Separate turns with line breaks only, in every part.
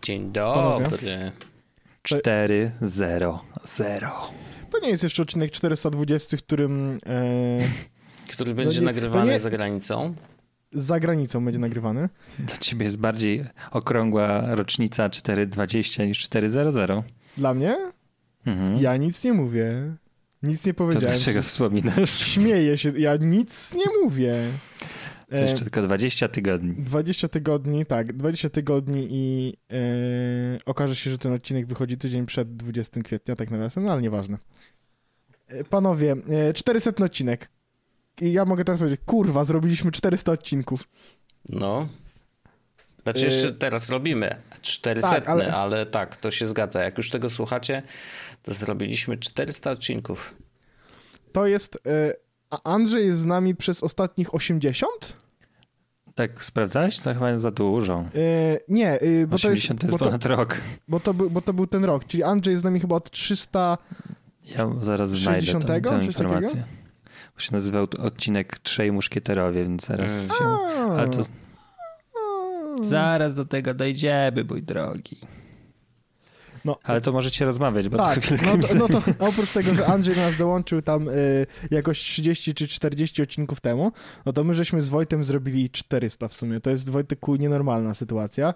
Dzień dobry.
4-0-0.
To nie jest jeszcze odcinek 420, w którym...
Który będzie nagrywany za granicą.
Za granicą będzie nagrywany.
Dla ciebie jest bardziej okrągła rocznica 4.20 niż 4.00.
Dla mnie?
Mhm.
Ja nic nie mówię. Nic nie
To
powiedziałem.
dlaczego wspominasz?
Śmieję się. Ja nic nie mówię.
To jeszcze tylko 20 tygodni.
20 tygodni, tak. 20 tygodni i okaże się, że ten odcinek wychodzi tydzień przed 20 kwietnia, tak nawiasem, no ale nieważne. Panowie, 400 odcinek. I ja mogę teraz powiedzieć, kurwa, zrobiliśmy 400 odcinków.
No. Znaczy jeszcze teraz robimy 400, tak, ale tak, to się zgadza. Jak już tego słuchacie, to zrobiliśmy 400 odcinków.
To jest... A Andrzej jest z nami przez ostatnich 80?
Tak, sprawdzałeś? To chyba jest za dużo.
Nie, bo
80 to jest ponad rok.
Bo to był ten rok, czyli Andrzej jest z nami chyba od 300...
Ja zaraz znajdę tę informację. Bo się nazywał odcinek Trzej Muszkieterowie, więc zaraz się... Ale to... Zaraz do tego dojdziemy, mój drogi. No, ale to możecie rozmawiać, bo
tak,
to
to oprócz tego, że Andrzej do nas dołączył tam jakoś 30 czy 40 odcinków temu, no to my żeśmy z Wojtem zrobili 400 w sumie. To jest, Wojteku, nienormalna sytuacja.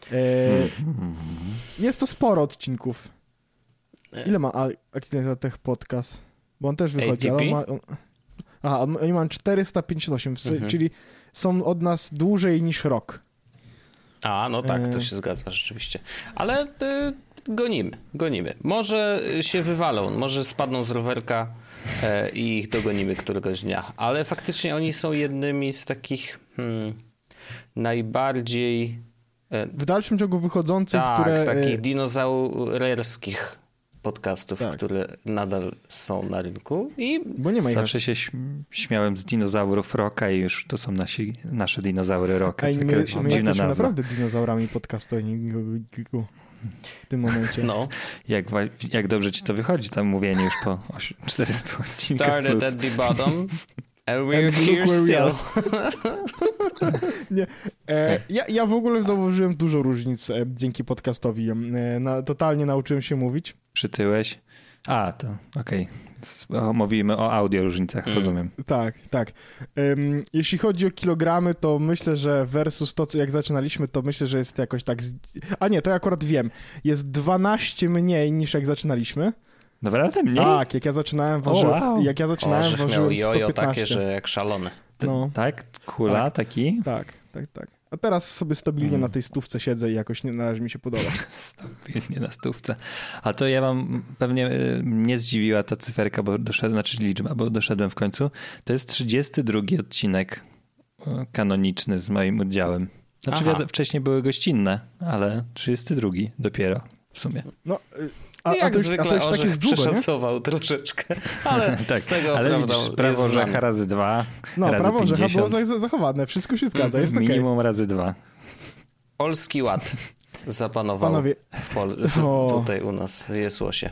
Jest to sporo odcinków. Ile ma Accidental Tech Podcast? Bo on też wychodzi, ale oni mają 458, czyli są od nas dłużej niż rok.
A, no tak, to się zgadza rzeczywiście. Ale gonimy. Może się wywalą, może spadną z rowerka i ich dogonimy któregoś dnia. Ale faktycznie oni są jednymi z takich najbardziej...
w dalszym ciągu wychodzących,
które... takich dinozaurerskich podcastów, tak, które nadal są na rynku.
Bo nie ma ich.
Zawsze się śmiałem z dinozaurów Rocka i już to są nasze dinozaury Rocka.
My jesteśmy naprawdę dinozaurami podcastu w tym momencie.
No.
Jak dobrze ci to wychodzi, tam mówienie już po 400 odcinkach.
Started at the bottom and we're here still.
Nie. Ja w ogóle zauważyłem dużo różnic dzięki podcastowi. Totalnie nauczyłem się mówić.
Przytyłeś? A, to okej. Mówimy o audio różnicach, rozumiem.
Tak. Jeśli chodzi o kilogramy, to myślę, że versus to, co jak zaczynaliśmy, to myślę, że jest jakoś tak... A nie, to ja akurat wiem. Jest 12 mniej niż jak zaczynaliśmy.
Naprawdę mniej?
Tak, jak ja zaczynałem ważyłem... Jak ja zaczynałem ważyłem 115.
Takie, że jak szalony.
No.
Tak? Kula taki?
Tak. A teraz sobie stabilnie na tej stówce siedzę i jakoś na razie mi się podoba.
Stabilnie na stówce. A to ja pewnie mnie zdziwiła ta cyferka, bo liczba, bo doszedłem w końcu. To jest 32 odcinek kanoniczny z moim udziałem. Znaczy wcześniej były gościnne, ale 32 dopiero w sumie.
No, jak zwykle Orzech przeszacował troszeczkę, ale
tak,
z tego
ale
prawda
widzisz, prawo Orzecha razy 2,
no,
razy
prawo
50.
Orzecha było zachowane, wszystko się zgadza, jest okej.
Minimum razy 2.
Polski ład zapanował tutaj u nas w Jesłosie.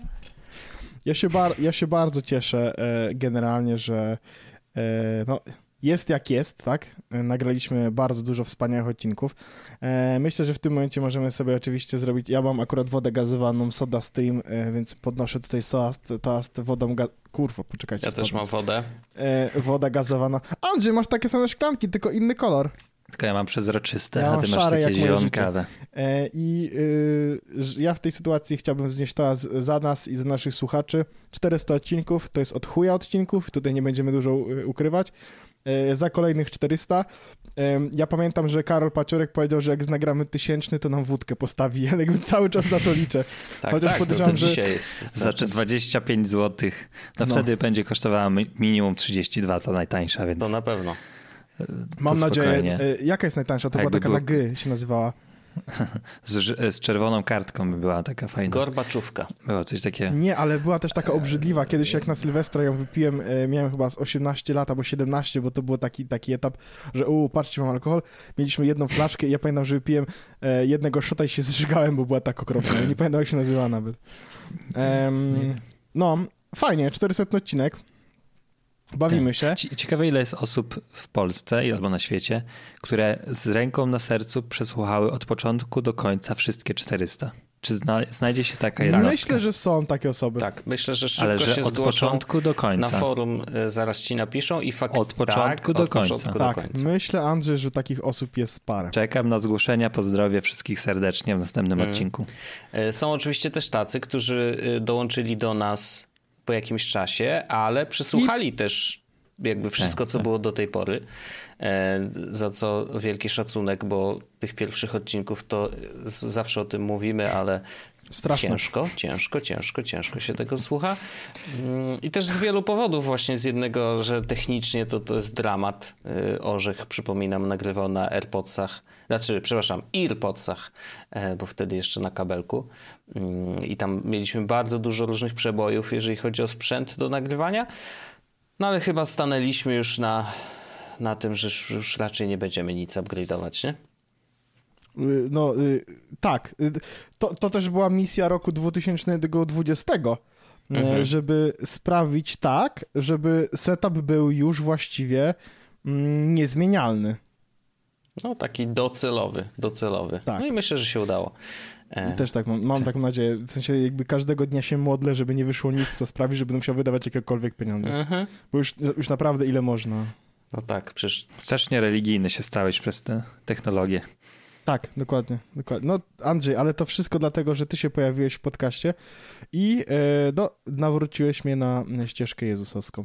Ja się bardzo cieszę generalnie, że jest jak jest, tak? Nagraliśmy bardzo dużo wspaniałych odcinków. Myślę, że w tym momencie możemy sobie oczywiście zrobić... Ja mam akurat wodę gazowaną, Soda Stream, więc podnoszę tutaj toast wodą Kurwa, poczekajcie.
Ja też mam wodę.
Woda gazowana. Andrzej, masz takie same szklanki, tylko inny kolor.
Tylko ja mam przezroczyste, a ty masz takie zielonkawe.
Ja w tej sytuacji chciałbym wznieść toast za nas i za naszych słuchaczy. 400 odcinków, to jest od chuja odcinków, tutaj nie będziemy dużo ukrywać. Za kolejnych 400. Ja pamiętam, że Karol Paciorek powiedział, że jak nagramy 1000, to nam wódkę postawi. Ja jakby cały czas na to liczę.
Tak, podejrzewam, że dzisiaj jest.
Za 25 zł. Wtedy będzie kosztowała minimum 32, to najtańsza, więc...
To na pewno.
Mam nadzieję. Jaka jest najtańsza? To była taka na G się nazywała.
Z czerwoną kartką by była taka fajna.
Gorbaczówka.
Było coś takiego.
Nie, ale była też taka obrzydliwa. Kiedyś jak na Sylwestra ją wypiłem, miałem chyba z 18 lat albo 17, bo to był taki etap, że patrzcie, mam alkohol. Mieliśmy jedną flaszkę i ja pamiętam, że wypiłem jednego szota i się zżygałem, bo była tak okropna. Nie pamiętam, jak się nazywała nawet. No, fajnie, 400 odcinek. Bawimy się.
Ciekawe, ile jest osób w Polsce albo na świecie, które z ręką na sercu przesłuchały od początku do końca wszystkie 400. Czy znajdzie się taka jednostka?
Myślę, że są takie osoby.
Tak, myślę, że szybko
ale że
się
od
zgłoszą
początku do końca.
na forum, zaraz ci napiszą i faktycznie.
Od początku do końca.
Tak, myślę, Andrzej, że takich osób jest parę.
Czekam na zgłoszenia, pozdrowię wszystkich serdecznie w następnym odcinku.
Są oczywiście też tacy, którzy dołączyli do nas po jakimś czasie, ale przysłuchali też jakby wszystko, co było do tej pory, za co wielki szacunek, bo tych pierwszych odcinków to zawsze o tym mówimy, ale
straszne.
Ciężko się tego słucha. I też z wielu powodów, właśnie z jednego, że technicznie to jest dramat. Orzech, przypominam, nagrywał na AirPodsach, EarPodsach, bo wtedy jeszcze na kabelku. I tam mieliśmy bardzo dużo różnych przebojów, jeżeli chodzi o sprzęt do nagrywania. No ale chyba stanęliśmy już na tym, że już raczej nie będziemy nic upgrade'ować, nie?
No tak. To też była misja roku 2020, żeby sprawić tak, żeby setup był już właściwie niezmienialny.
No taki docelowy. Tak. No i myślę, że się udało.
Też tak mam taką nadzieję. W sensie jakby każdego dnia się modlę, żeby nie wyszło nic, co sprawi, że będę musiał wydawać jakiekolwiek pieniądze. Bo już naprawdę ile można.
No tak, przecież...
Strasznie religijny się stałeś przez tę technologię.
Tak, dokładnie. No Andrzej, ale to wszystko dlatego, że ty się pojawiłeś w podcaście i nawróciłeś mnie na ścieżkę jezusowską.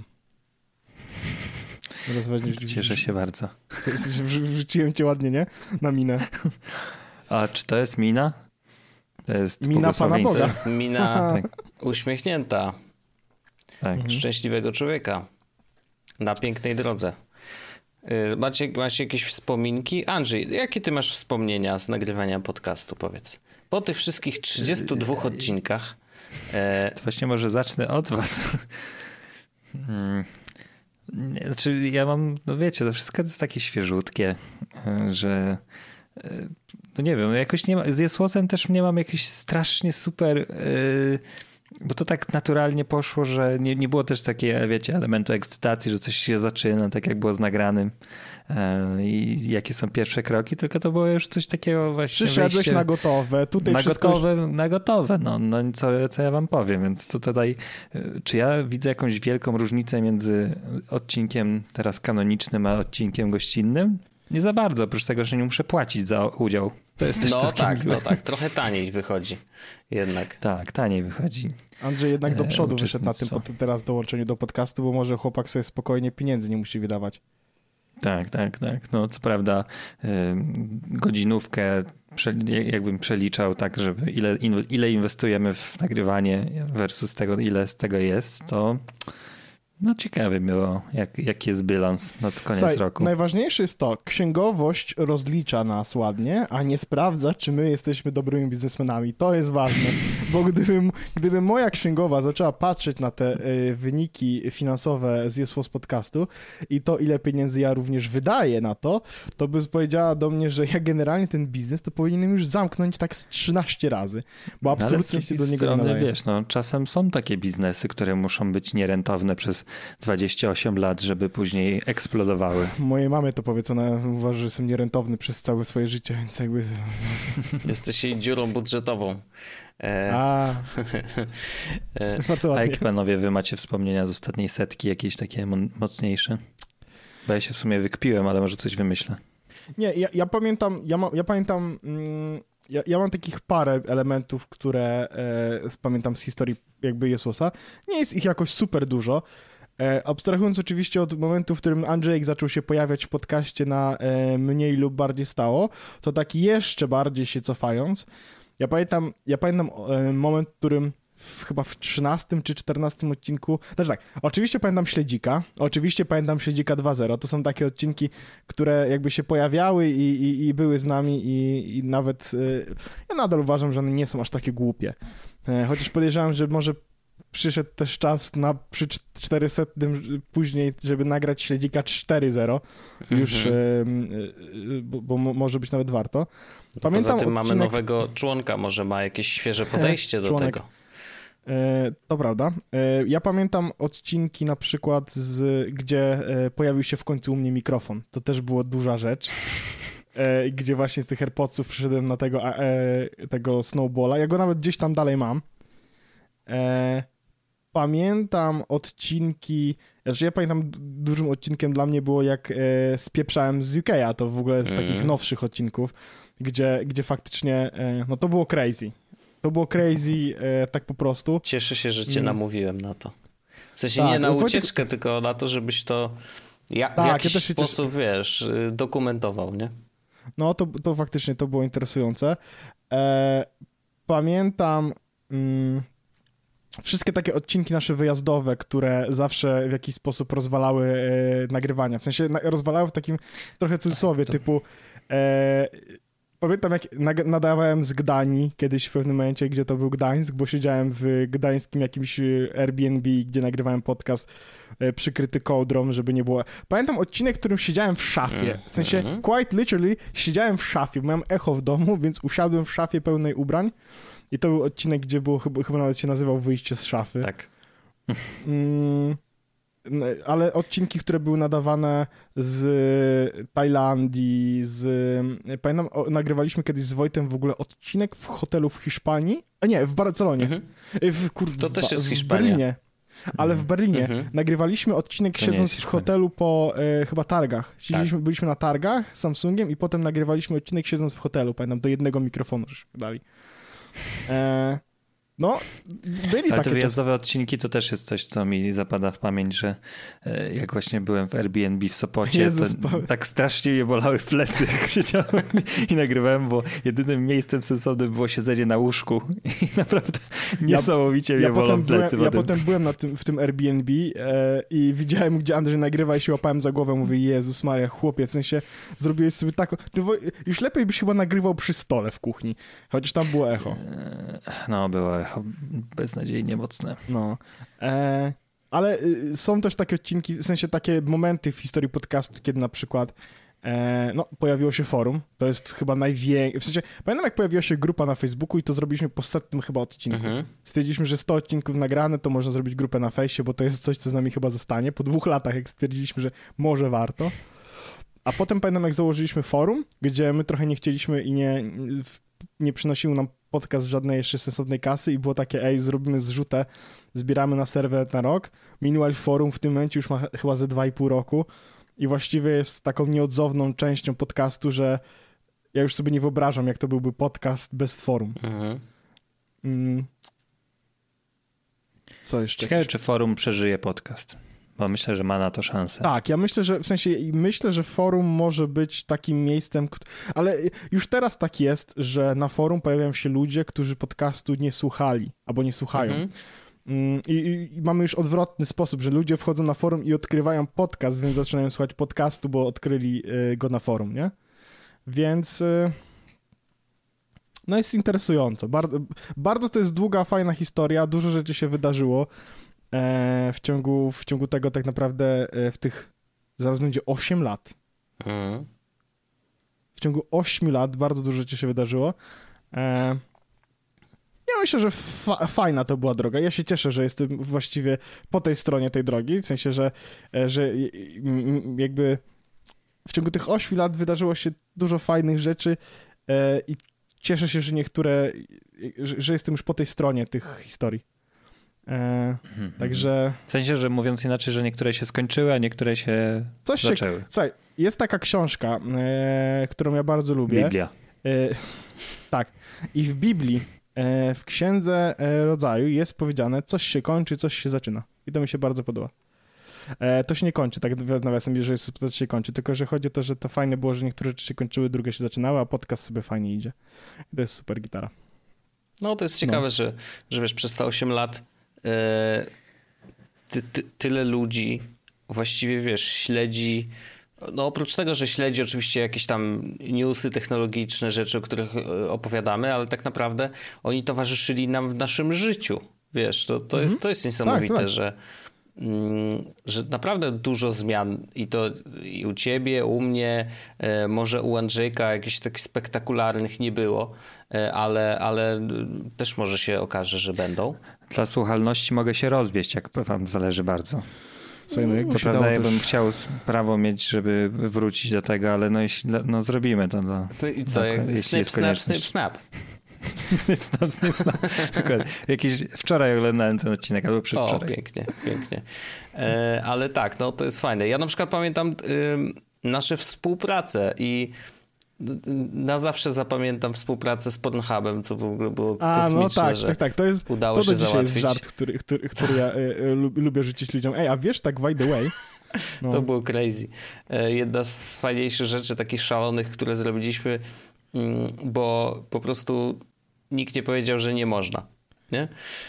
Cieszę się bardzo.
Wrzuciłem cię ładnie, nie? Na minę.
A czy to jest mina? To jest
mina Pana Boga.
To jest mina uśmiechnięta. Tak. Szczęśliwego człowieka na pięknej drodze. Macie jakieś wspominki? Andrzej, jakie ty masz wspomnienia z nagrywania podcastu, powiedz? Po tych wszystkich 32 odcinkach.
To właśnie może zacznę od was. Znaczy ja mam, no wiecie, to wszystko jest takie świeżutkie, że no nie wiem, jakoś nie ma, z Jesłosem też nie mam jakiś strasznie super... Bo to tak naturalnie poszło, że nie było też takiej, wiecie, elementu ekscytacji, że coś się zaczyna, tak jak było z nagranym i jakie są pierwsze kroki, tylko to było już coś takiego właśnie.
Przyszedłeś na gotowe, tutaj
na gotowe, no co ja wam powiem, więc tutaj czy ja widzę jakąś wielką różnicę między odcinkiem teraz kanonicznym, a odcinkiem gościnnym? Nie za bardzo, oprócz tego, że nie muszę płacić za udział. To jest też
tak, trochę taniej wychodzi jednak.
Tak, taniej wychodzi.
Andrzej jednak do przodu wyszedł na tym teraz dołączeniu do podcastu, bo może chłopak sobie spokojnie pieniędzy nie musi wydawać.
Tak. No co prawda godzinówkę jakbym przeliczał tak, żeby ile inwestujemy w nagrywanie versus tego, ile z tego jest, to no ciekawe było, jaki jest bilans na koniec roku.
Najważniejsze jest to, księgowość rozlicza nas ładnie, a nie sprawdza, czy my jesteśmy dobrymi biznesmenami. To jest ważne, bo gdyby moja księgowa zaczęła patrzeć na te wyniki finansowe z Jesłos podcastu i to, ile pieniędzy ja również wydaję na to, to by powiedziała do mnie, że ja generalnie ten biznes to powinienem już zamknąć tak z 13 razy, bo absolutnie się do niego nie nadaje.
Wiesz, no, czasem są takie biznesy, które muszą być nierentowne przez 28 lat, żeby później eksplodowały.
Mojej mamie to powiedz, ona uważa, że jestem nierentowny przez całe swoje życie, więc jakby...
Jesteś jej dziurą budżetową.
A jakie panowie wy macie wspomnienia z ostatniej setki, jakieś takie mocniejsze? Bo ja się w sumie wykpiłem, ale może coś wymyślę.
Nie, ja pamiętam, ja mam takich parę elementów, które pamiętam z historii jakby Jesłosa. Nie jest ich jakoś super dużo. Abstrahując oczywiście od momentu, w którym Andrzejek zaczął się pojawiać w podcaście na mniej lub bardziej stało, to tak jeszcze bardziej się cofając, ja pamiętam moment, w którym chyba w 13 czy 14 odcinku, znaczy tak, oczywiście pamiętam Śledzika 2.0, to są takie odcinki, które jakby się pojawiały i były z nami i nawet ja nadal uważam, że one nie są aż takie głupie. Chociaż podejrzewam, że może przyszedł też czas przy 400 później, żeby nagrać Śledzika 4.0 już, bo może być nawet warto.
Pamiętam, poza tym mamy nowego członka, może ma jakieś świeże podejście do tego.
To prawda. Ja pamiętam odcinki na przykład, gdzie pojawił się w końcu u mnie mikrofon. To też była duża rzecz. Gdzie właśnie z tych AirPodsów przyszedłem na tego Snowballa. Ja go nawet gdzieś tam dalej mam. Pamiętam odcinki, znaczy ja pamiętam dużym odcinkiem dla mnie było jak spieprzałem z UK'a, to w ogóle z takich nowszych odcinków, gdzie faktycznie, no to było crazy. To było crazy tak po prostu.
Cieszę się, że cię namówiłem na to. W sensie nie na ucieczkę, tylko na to, żebyś to w jakiś sposób, wiesz, dokumentował, nie?
No to faktycznie to było interesujące. Pamiętam wszystkie takie odcinki nasze wyjazdowe, które zawsze w jakiś sposób rozwalały nagrywania. W sensie rozwalały w takim trochę cudzysłowie, typu pamiętam jak nadawałem z Gdańsk kiedyś w pewnym momencie, gdzie to był Gdańsk, bo siedziałem w gdańskim jakimś Airbnb, gdzie nagrywałem podcast przykryty kołdrą, żeby nie było... Pamiętam odcinek, w którym siedziałem w szafie. W sensie quite literally siedziałem w szafie. Miałem echo w domu, więc usiadłem w szafie pełnej ubrań. I to był odcinek, gdzie było, chyba nawet się nazywał Wyjście z szafy.
Tak.
Ale odcinki, które były nadawane z Tajlandii, pamiętam, nagrywaliśmy kiedyś z Wojtem w ogóle odcinek w hotelu w Hiszpanii, a nie, w Barcelonie.
To też jest
w
Hiszpania.
Berlinie. Ale w Berlinie nagrywaliśmy odcinek
to
siedząc w hotelu po chyba targach. Byliśmy na targach z Samsungiem i potem nagrywaliśmy odcinek siedząc w hotelu, pamiętam, do jednego mikrofonu żeśmy dali. No, byli
ale
takie
te wyjazdowe odcinki to też jest coś, co mi zapada w pamięć, że jak właśnie byłem w Airbnb w Sopocie, to tak strasznie mnie bolały plecy, jak siedziałem i nagrywałem, bo jedynym miejscem sensownym było siedzenie na łóżku i naprawdę niesamowicie mnie bolą plecy.
Ja potem byłem w tym Airbnb i widziałem, gdzie Andrzej nagrywa i się łapałem za głowę, mówię, Jezus Maria, chłopie, w sensie zrobiłeś sobie taką... Już lepiej byś chyba nagrywał przy stole w kuchni, chociaż tam było echo.
No, było echo beznadziejnie mocne.
No. Ale są też takie odcinki, w sensie takie momenty w historii podcastu, kiedy na przykład pojawiło się forum. To jest chyba największe. W sensie, pamiętam jak pojawiła się grupa na Facebooku i to zrobiliśmy po 100 chyba odcinku. Stwierdziliśmy, że 100 odcinków nagrane, to można zrobić grupę na fejsie, bo to jest coś, co z nami chyba zostanie. Po 2 latach, jak stwierdziliśmy, że może warto. A potem pamiętam, jak założyliśmy forum, gdzie my trochę nie chcieliśmy i nie przynosił nam podcast żadnej jeszcze sensownej kasy i było takie, zrobimy zrzutę, zbieramy na serwer na rok. Minimal Forum w tym momencie już ma chyba ze 2,5 roku i właściwie jest taką nieodzowną częścią podcastu, że ja już sobie nie wyobrażam, jak to byłby podcast bez forum. Co jeszcze?
Ciekawe, czy forum przeżyje podcast. Bo myślę, że ma na to szansę.
Tak, ja myślę, że forum może być takim miejscem, ale już teraz tak jest, że na forum pojawiają się ludzie, którzy podcastu nie słuchali albo nie słuchają. I mamy już odwrotny sposób, że ludzie wchodzą na forum i odkrywają podcast, więc zaczynają słuchać podcastu, bo odkryli go na forum, nie? Więc no jest interesująco. Bardzo to jest długa, fajna historia, dużo rzeczy się wydarzyło. W ciągu tego tak naprawdę zaraz będzie 8 lat. W ciągu 8 lat bardzo dużo rzeczy się wydarzyło. Ja myślę, że fajna to była droga. Ja się cieszę, że jestem właściwie po tej stronie tej drogi, w sensie, że jakby w ciągu tych 8 lat wydarzyło się dużo fajnych rzeczy i cieszę się, że że jestem już po tej stronie tych historii. Także...
W sensie, że mówiąc inaczej, że niektóre się skończyły, a niektóre się zaczęły.
Słuchaj, jest taka książka, którą ja bardzo lubię.
Biblia.
Tak. I w Biblii, w Księdze Rodzaju jest powiedziane, coś się kończy, coś się zaczyna. I to mi się bardzo podoba. To się nie kończy, tak nawiasem, że to się kończy, tylko że chodzi o to, że to fajne było, że niektóre rzeczy się kończyły, drugie się zaczynały, a podcast sobie fajnie idzie. I to jest super gitara.
No to jest ciekawe, że wiesz, przez te 8 lat tyle ludzi właściwie, wiesz, śledzi, no oprócz tego, że śledzi oczywiście jakieś tam newsy technologiczne, rzeczy, o których opowiadamy, ale tak naprawdę oni towarzyszyli nam w naszym życiu, wiesz, to jest niesamowite,
tak.
że naprawdę dużo zmian i to i u ciebie, u mnie, może u Andrzejka jakichś takich spektakularnych nie było, ale też może się okaże, że będą.
Dla słuchalności mogę się rozwieść, jak wam zależy bardzo.
Słuchaj, no jakby
To
się
prawda,
dało
ja bym
też...
chciał prawo mieć, żeby wrócić do tego, ale no jeśli zrobimy to.
I co, jak
jeśli
snip,
jest
snap,
konieczność.
snip, snap.
Snip, snap. Wczoraj oglądałem ten odcinek, albo
O,
przedwczoraj.
pięknie, pięknie. Ale tak, no to jest fajne. Ja na przykład pamiętam nasze współprace i na zawsze zapamiętam współpracę z Pornhubem, co w ogóle było kosmiczne,
no
że
tak. To jest,
udało
to
się
do dzisiaj
załatwić.
jest żart, który ja lubię rzucić ludziom. Ej, a wiesz, tak by the way... No.
To było crazy. Jedna z fajniejszych rzeczy, takich szalonych, które zrobiliśmy, bo po prostu nikt nie powiedział, że nie można. Nie?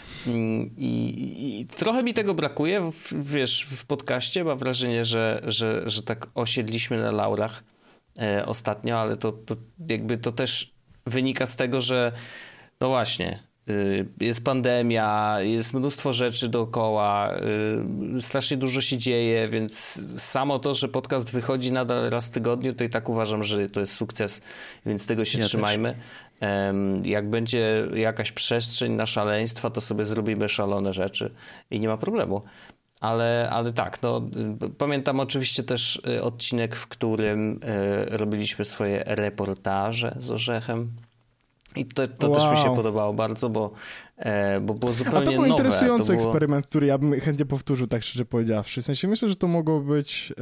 I trochę mi tego brakuje, wiesz, w podcaście. Mam wrażenie, że tak osiedliśmy na laurach ostatnio, ale to jakby to też wynika z tego, że no właśnie, jest pandemia, jest mnóstwo rzeczy dookoła, strasznie dużo się dzieje, więc samo to, że podcast wychodzi nadal raz w tygodniu, to i tak uważam, że to jest sukces, więc tego się trzymajmy. Jak będzie jakaś przestrzeń na szaleństwa, to sobie zrobimy szalone rzeczy i nie ma problemu. Ale tak, no pamiętam oczywiście też odcinek, w którym robiliśmy swoje reportaże z Orzechem. I to też mi się podobało bardzo, bo było zupełnie nowe.
A to był interesujący eksperyment, który ja bym chętnie powtórzył, tak szczerze powiedziawszy. W sensie myślę, że to mogło być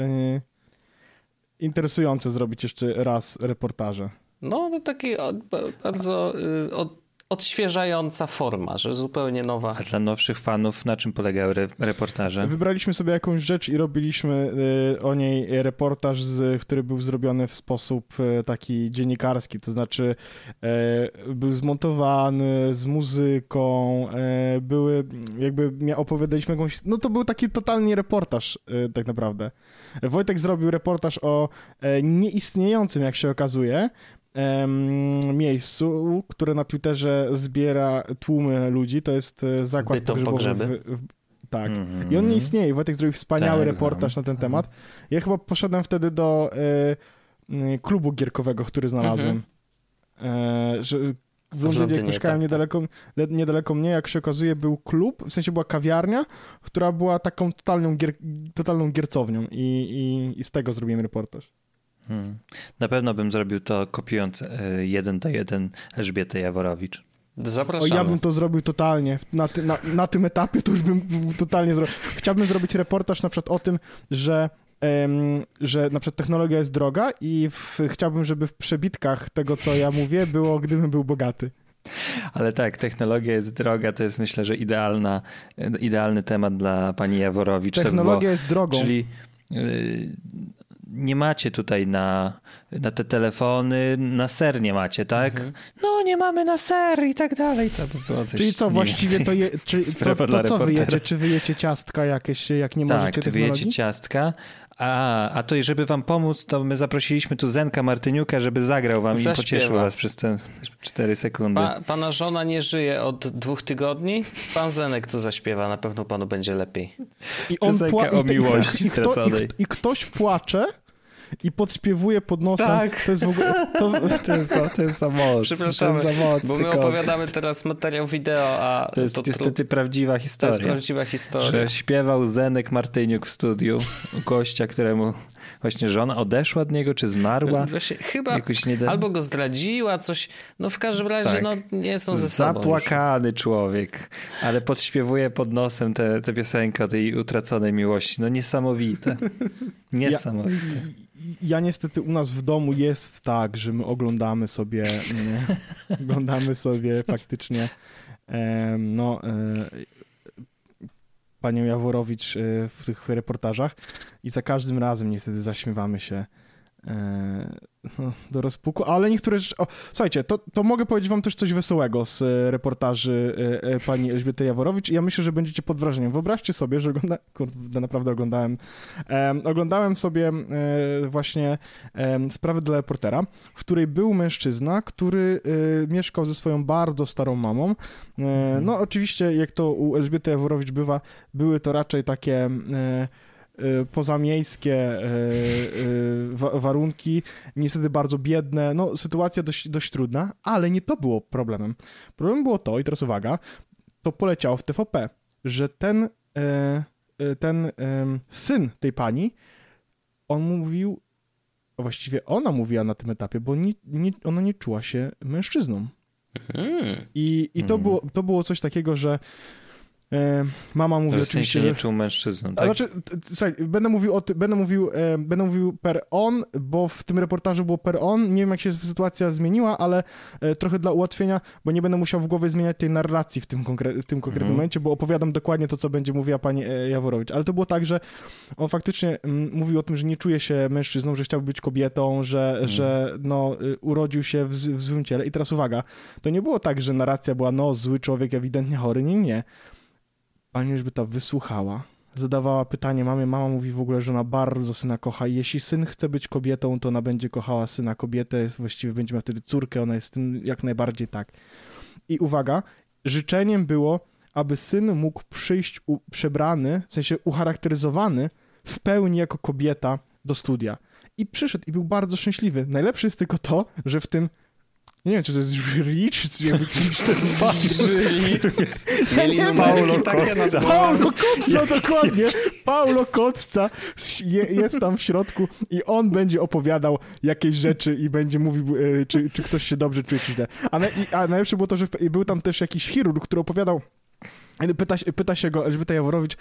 interesujące zrobić jeszcze raz reportaże.
No to taki bardzo odświeżająca forma, że zupełnie nowa.
A dla nowszych fanów na czym polegały reportaże?
Wybraliśmy sobie jakąś rzecz i robiliśmy o niej reportaż, który był zrobiony w sposób taki dziennikarski, to znaczy był zmontowany z muzyką, opowiadaliśmy jakąś, no to był taki totalnie reportaż tak naprawdę. Wojtek zrobił reportaż o nieistniejącym, jak się okazuje, miejscu, które na Twitterze zbiera tłumy ludzi. To jest zakład pogrzebowy. Tak. I on nie istnieje. Wojtek zrobił wspaniały reportaż na ten temat. Ja chyba poszedłem wtedy do klubu gierkowego, który znalazłem. Że w Londynie, jak mieszkałem niedaleko mnie, jak się okazuje, był klub, w sensie była kawiarnia, która była taką totalną giercownią i z tego zrobiłem reportaż.
Na pewno bym zrobił to kopiując 1:1 Elżbietę Jaworowicz.
Zapraszamy.
Ja bym to zrobił totalnie. Na tym etapie to już bym totalnie zrobił. Chciałbym zrobić reportaż na przykład o tym, że na przykład technologia jest droga i chciałbym, żeby w przebitkach tego, co ja mówię, było, gdybym był bogaty.
Ale tak, technologia jest droga, to jest myślę, że idealny temat dla pani Jaworowicz.
Technologia jest drogą.
Czyli nie macie tutaj na te telefony, na ser nie macie, tak? No nie mamy na ser i tak dalej. To by było coś.
Czyli co, właściwie to co wyjecie? Czy wyjecie ciastka jakieś, jak nie możecie
Tak,
technologii?
wyjecie ciastka. A to i żeby wam pomóc, to my zaprosiliśmy tu Zenka Martyniuka, żeby zagrał wam i pocieszył was przez te 4 sekundy.
Pana żona nie żyje od 2 tygodni. Pan Zenek tu zaśpiewa, na pewno panu będzie lepiej.
I on
o miłości straconej.
I ktoś płacze i podśpiewuje pod nosem.
Tak.
To jest w ogóle...
To jest za moc.
Przepraszamy, bo my opowiadamy teraz materiał wideo, a...
To jest niestety prawdziwa historia.
To jest prawdziwa historia.
Że śpiewał Zenek Martyniuk w studiu u gościa, któremu właśnie żona odeszła od niego, czy zmarła.
Właśnie, chyba albo go zdradziła, coś... No w każdym razie
tak.
No, nie są ze sobą.
Zapłakany człowiek, ale podśpiewuje pod nosem tę piosenkę o tej utraconej miłości. No niesamowite. Niesamowite.
Ja niestety u nas w domu jest tak, że my oglądamy sobie faktycznie panią Jaworowicz w tych reportażach i za każdym razem niestety zaśmiewamy się do rozpuku, ale niektóre rzeczy... Słuchajcie, to mogę powiedzieć wam też coś wesołego z reportaży pani Elżbiety Jaworowicz i ja myślę, że będziecie pod wrażeniem. Wyobraźcie sobie, że naprawdę oglądałem sobie właśnie sprawę dla reportera, w której był mężczyzna, który mieszkał ze swoją bardzo starą mamą. No oczywiście, jak to u Elżbiety Jaworowicz bywa, były to raczej takie... pozamiejskie warunki, niestety bardzo biedne, no sytuacja dość trudna, ale nie to było problemem. Problemem było to, i teraz uwaga, to poleciało w TVP, że ten syn tej pani, on mówił, właściwie ona mówiła na tym etapie, bo ona nie czuła się mężczyzną. I to było coś takiego, że mama mówi
że
oczywiście,
że nie czuł mężczyzną, tak?
Znaczy, słuchaj, będę mówił per on, bo w tym reportażu było per on. Nie wiem, jak się sytuacja zmieniła, ale trochę dla ułatwienia, bo nie będę musiał w głowie zmieniać tej narracji w tym konkretnym momencie, bo opowiadam dokładnie to, co będzie mówiła pani Jaworowicz. Ale to było tak, że on faktycznie mówił o tym, że nie czuje się mężczyzną, że chciałby być kobietą, że urodził się w złym ciele. I teraz uwaga, to nie było tak, że narracja była, zły człowiek, ewidentnie chory. Nie. Pani Elżbieta wysłuchała, zadawała pytanie mamie, mama mówi w ogóle, że ona bardzo syna kocha i jeśli syn chce być kobietą, to ona będzie kochała syna kobietę, właściwie będzie miała wtedy córkę, ona jest z tym jak najbardziej tak. I uwaga, życzeniem było, aby syn mógł przyjść przebrany, w sensie ucharakteryzowany w pełni jako kobieta do studia. I przyszedł i był bardzo szczęśliwy. Najlepsze jest tylko to, że w tym nie wiem, czy to jest jury, czy jakby kimś to jest
Mieli numerki takie na dole.
Paulo Kotca, dokładnie. Paulo Kotca jest tam w środku i on będzie opowiadał jakieś rzeczy i będzie mówił, czy ktoś się dobrze czuje, czy źle. A najlepsze było to, że był tam też jakiś chirurg, który opowiadał, pyta się go Elżbieta Jaworowicz,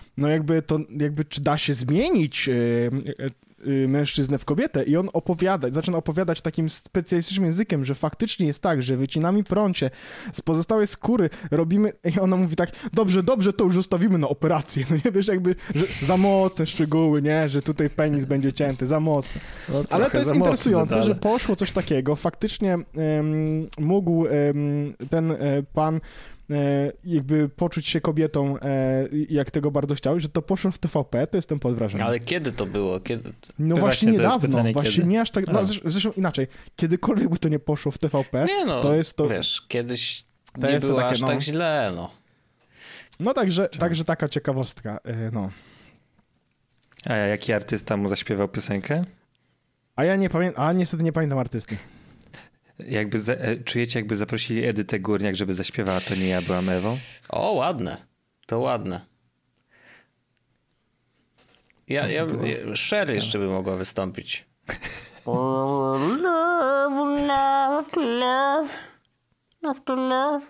czy da się zmienić mężczyznę w kobietę i on zaczyna opowiadać takim specjalistycznym językiem, że faktycznie jest tak, że wycinamy prącie, z pozostałej skóry robimy i ona mówi tak, dobrze, to już zostawimy na operację, no nie wiesz, jakby, że za mocne szczegóły, nie, że tutaj penis będzie cięty, za mocne. No, ale to jest interesujące, że poszło coś takiego, faktycznie mógł ten pan jakby poczuć się kobietą, jak tego bardzo chciał, że to poszło w TVP, to jestem pod wrażeniem.
Ale kiedy to było?
No właśnie niedawno, właśnie nie aż tak, zresztą inaczej, kiedykolwiek by to nie poszło w TVP, to jest to...
Wiesz, kiedyś nie było takie, aż tak źle,
No także taka ciekawostka,
A jaki artysta mu zaśpiewał piosenkę?
A ja nie pamiętam, niestety nie pamiętam artysty.
Czujecie, jakby zaprosili Edytę Górniak, żeby zaśpiewała To nie ja byłam Ewą?
O, ładne. To ładne. Cher jeszcze by mogła wystąpić. After love.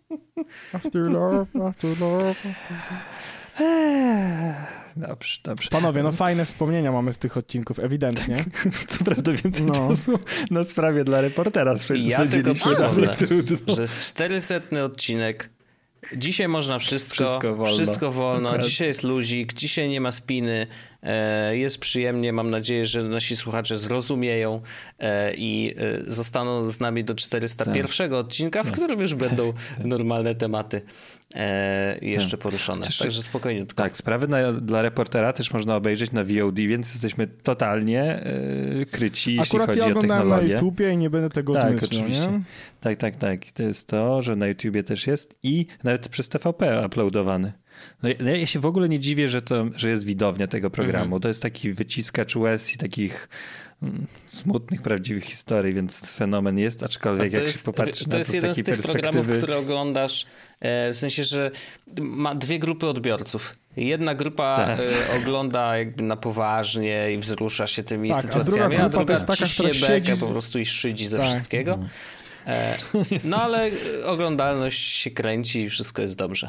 Dobrze.
Panowie, fajne wspomnienia mamy z tych odcinków, ewidentnie.
Co prawda więcej czasu na sprawie dla reportera
ja tylko przypomnę, że jest 400 odcinek. Dzisiaj można wszystko wolno. Dzisiaj jest luzik, dzisiaj nie ma spiny, jest przyjemnie. Mam nadzieję, że nasi słuchacze zrozumieją i zostaną z nami do 401 odcinka, w którym już będą normalne tematy jeszcze poruszone. Także spokojnie.
Tak, sprawy dla reportera też można obejrzeć na VOD, więc jesteśmy totalnie kryci, jeśli chodzi o technologię.
Akurat ja oglądałem na YouTubie i nie będę tego zmyślał,
oczywiście. Nie? Tak. To jest to, że na YouTubie też jest i nawet przez TVP uploadowany. No, ja się w ogóle nie dziwię, że jest widownia tego programu. To jest taki wyciskacz łez i takich smutnych, prawdziwych historii, więc fenomen jest, aczkolwiek jak się popatrzy na to z takiej perspektywy... To jest jeden z tych programów, które oglądasz,
w sensie, że ma dwie grupy odbiorców. Jedna grupa ogląda jakby na poważnie i wzrusza się tymi sytuacjami, a druga ciśnie bekę po prostu i szydzi ze wszystkiego. No ale oglądalność się kręci i wszystko jest dobrze.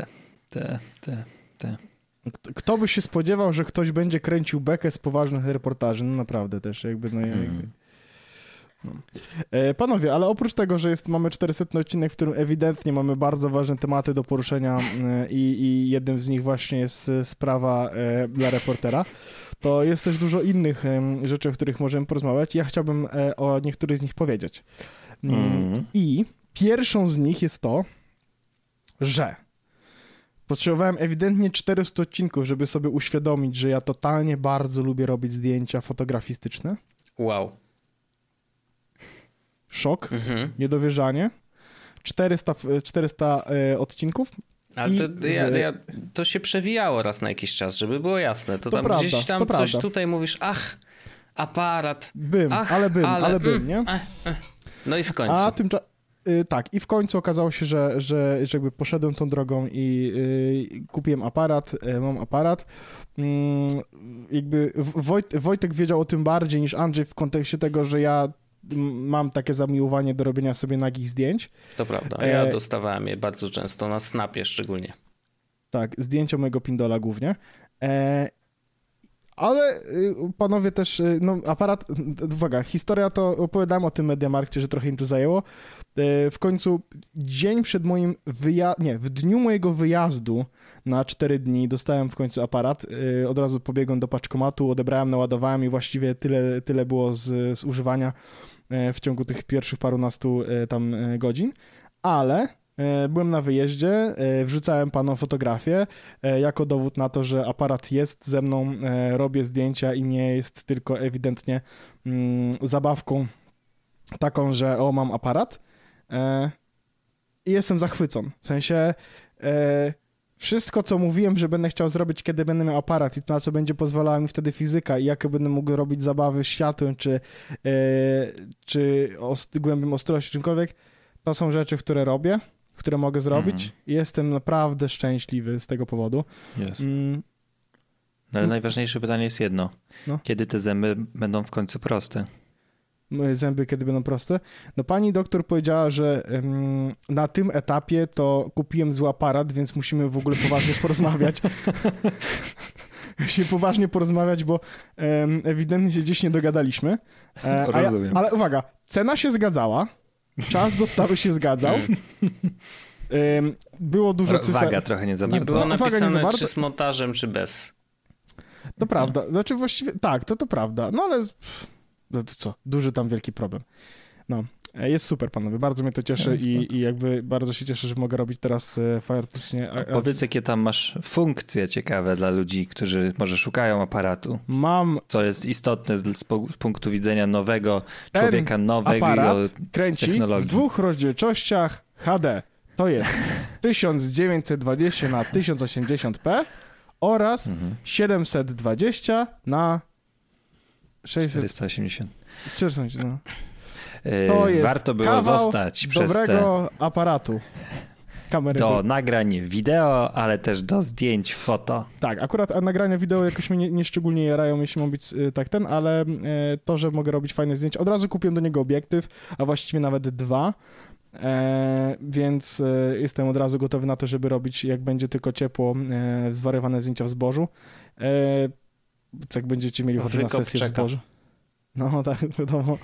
Kto by się spodziewał, że ktoś będzie kręcił bekę z poważnych reportaży? No naprawdę też jakby... Panowie, ale oprócz tego, że mamy 400 odcinek, w którym ewidentnie mamy bardzo ważne tematy do poruszenia i jednym z nich właśnie jest sprawa dla reportera, to jest też dużo innych rzeczy, o których możemy porozmawiać. Ja chciałbym o niektórych z nich powiedzieć. I pierwszą z nich jest to, że potrzebowałem ewidentnie 400 odcinków, żeby sobie uświadomić, że ja totalnie bardzo lubię robić zdjęcia fotografistyczne.
Wow.
Szok, niedowierzanie. 400 odcinków.
Ale to się przewijało raz na jakiś czas, żeby było jasne. To tam
prawda,
gdzieś tam coś tutaj mówisz, aparat.
Ale bym, nie?
No i w końcu.
Tak, i w końcu okazało się, że jakby poszedłem tą drogą i kupiłem aparat, mam aparat. Jakby Wojtek wiedział o tym bardziej niż Andrzej w kontekście tego, że ja mam takie zamiłowanie do robienia sobie nagich zdjęć.
To prawda, ja dostawałem je bardzo często, na Snapie szczególnie.
Tak, zdjęcia mojego Pindola głównie. Ale panowie też, no aparat, uwaga, historia to opowiadałem o tym MediaMarkcie, że trochę im to zajęło. W końcu dzień przed moim w dniu mojego wyjazdu na 4 dni dostałem w końcu aparat. Od razu pobiegłem do paczkomatu, odebrałem, naładowałem i właściwie tyle było z używania w ciągu tych pierwszych parunastu tam godzin. Ale byłem na wyjeździe, wrzucałem panom fotografię jako dowód na to, że aparat jest ze mną, robię zdjęcia i nie jest tylko ewidentnie zabawką taką, że mam aparat i jestem zachwycony. W sensie wszystko, co mówiłem, że będę chciał zrobić, kiedy będę miał aparat i na co będzie pozwalała mi wtedy fizyka i jakie będę mógł robić zabawy światłem, czy głębią ostrości, czymkolwiek, to są rzeczy, które robię, które mogę zrobić i jestem naprawdę szczęśliwy z tego powodu.
Yes. No ale najważniejsze pytanie jest jedno. No. Kiedy te zęby będą w końcu proste?
Moje zęby kiedy będą proste? No pani doktor powiedziała, że na tym etapie to kupiłem zły aparat, więc musimy w ogóle poważnie porozmawiać. Musimy poważnie porozmawiać, bo ewidentnie się gdzieś nie dogadaliśmy.
Rozumiem.
Ale uwaga, cena się zgadzała. Czas dostawy się zgadzał. Było dużo cyfer.
Waga trochę nie za bardzo.
Nie było napisane, czy z montażem, czy bez.
To prawda. Znaczy właściwie, tak, to prawda. No ale no to co? Duży tam wielki problem. No, jest super, panowie. Bardzo mnie to cieszy i jakby bardzo się cieszę, że mogę robić teraz faktycznie.
Powiedz, jakie tam masz funkcje ciekawe dla ludzi, którzy może szukają aparatu.
Mam.
Co jest istotne z punktu widzenia nowego człowieka, nowego
aparat kręci
technologii.
w 2 rozdzielczościach HD. To jest 1920 na 1080p oraz 720 na
480.
480, no. To jest
warto było zostać przez
dobrego aparatu. Kamery
do nagrań wideo, ale też do zdjęć foto.
Tak, akurat nagrania wideo jakoś mnie nie szczególnie jarają, jeśli ma być tak ale to, że mogę robić fajne zdjęcia. Od razu kupiłem do niego obiektyw, a właściwie nawet 2. Więc jestem od razu gotowy na to, żeby robić, jak będzie tylko ciepło, zwariowane zdjęcia w zbożu. Jak będziecie mieli ochotę na sesję w zbożu. No tak, wiadomo.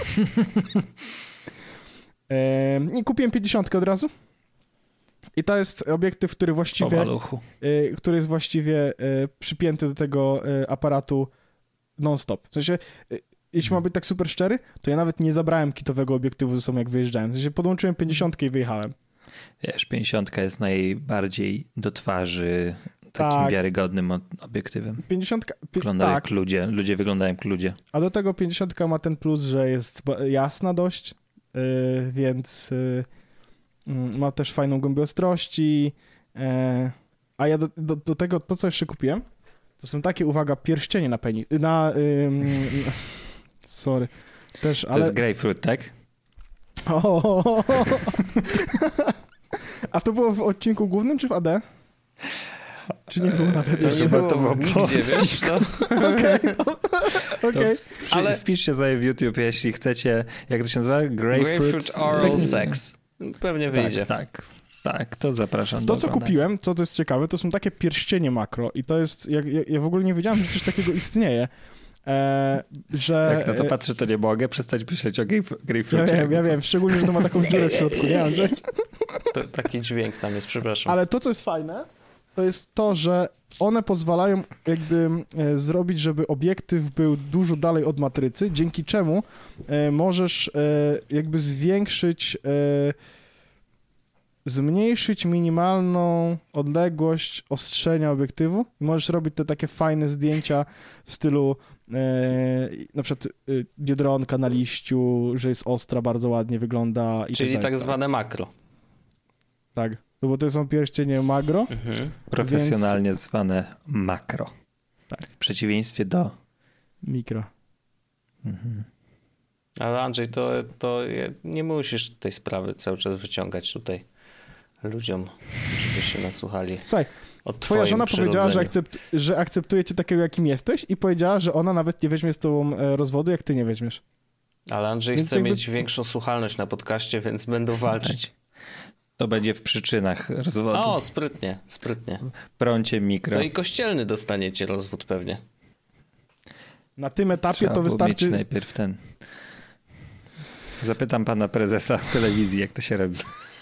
I kupiłem 50 od razu. I to jest obiektyw, który jest właściwie przypięty do tego aparatu non-stop. W sensie, jeśli ma być tak super szczery, to ja nawet nie zabrałem kitowego obiektywu ze sobą, jak wyjeżdżałem. W sensie podłączyłem 50 i wyjechałem.
Wiesz, 50 jest najbardziej do twarzy takim wiarygodnym obiektywem.
50
wygląda jak ludzie. Ludzie wyglądają jak ludzie. A
do tego 50 ma ten plus, że jest jasna dość, więc ma też fajną głębię ostrości. A ja do tego, to co jeszcze kupiłem, to są takie, uwaga, pierścienie na penis. Sorry. Też,
to jest grapefruit, tak?
A to było w odcinku głównym, czy w AD? Czy nie było nawet
jeszcze? To było nigdzie, wiesz, to?
Okej.
Ale wpiszcie sobie w YouTube, jeśli chcecie, jak to się nazywa?
Grapefruit oral sex. Pewnie wyjdzie.
Tak, to zapraszam.
To, co kupiłem, co to jest ciekawe, to są takie pierścienie makro i to jest, ja w ogóle nie wiedziałem, że coś takiego istnieje. Że...
Jak na to patrzę, to nie mogę przestać myśleć o grapefruicie.
Ja wiem, szczególnie, że to ma taką dziurę w środku, nie Andrzej?
Taki dźwięk tam jest, przepraszam.
Ale to, co jest fajne, to jest to, że one pozwalają jakby zrobić, żeby obiektyw był dużo dalej od matrycy, dzięki czemu możesz jakby zmniejszyć minimalną odległość ostrzenia obiektywu i możesz robić te takie fajne zdjęcia w stylu na przykład biedronka na liściu, że jest ostra, bardzo ładnie wygląda.
Czyli tak zwane makro.
Tak, no bo to są pierścienie magro.
Profesjonalnie zwane makro.
Tak.
W przeciwieństwie do
mikro.
Ale Andrzej, to nie musisz tej sprawy cały czas wyciągać tutaj ludziom, żeby się nasłuchali.
Słuchaj,
od
twoja żona powiedziała,
przyrodzeniu.
że akceptuje cię takiego, jakim jesteś i powiedziała, że ona nawet nie weźmie z tobą rozwodu, jak ty nie weźmiesz.
Ale Andrzej
Więc
chce
jakby-
mieć większą słuchalność na podcaście, więc będą walczyć.
to będzie w przyczynach rozwodu.
O, sprytnie.
Prącie mikro.
No i kościelny dostaniecie rozwód pewnie.
Na tym etapie
Trzeba
to
było
wystarczy...
mieć najpierw ten. Zapytam pana prezesa telewizji, jak to się robi.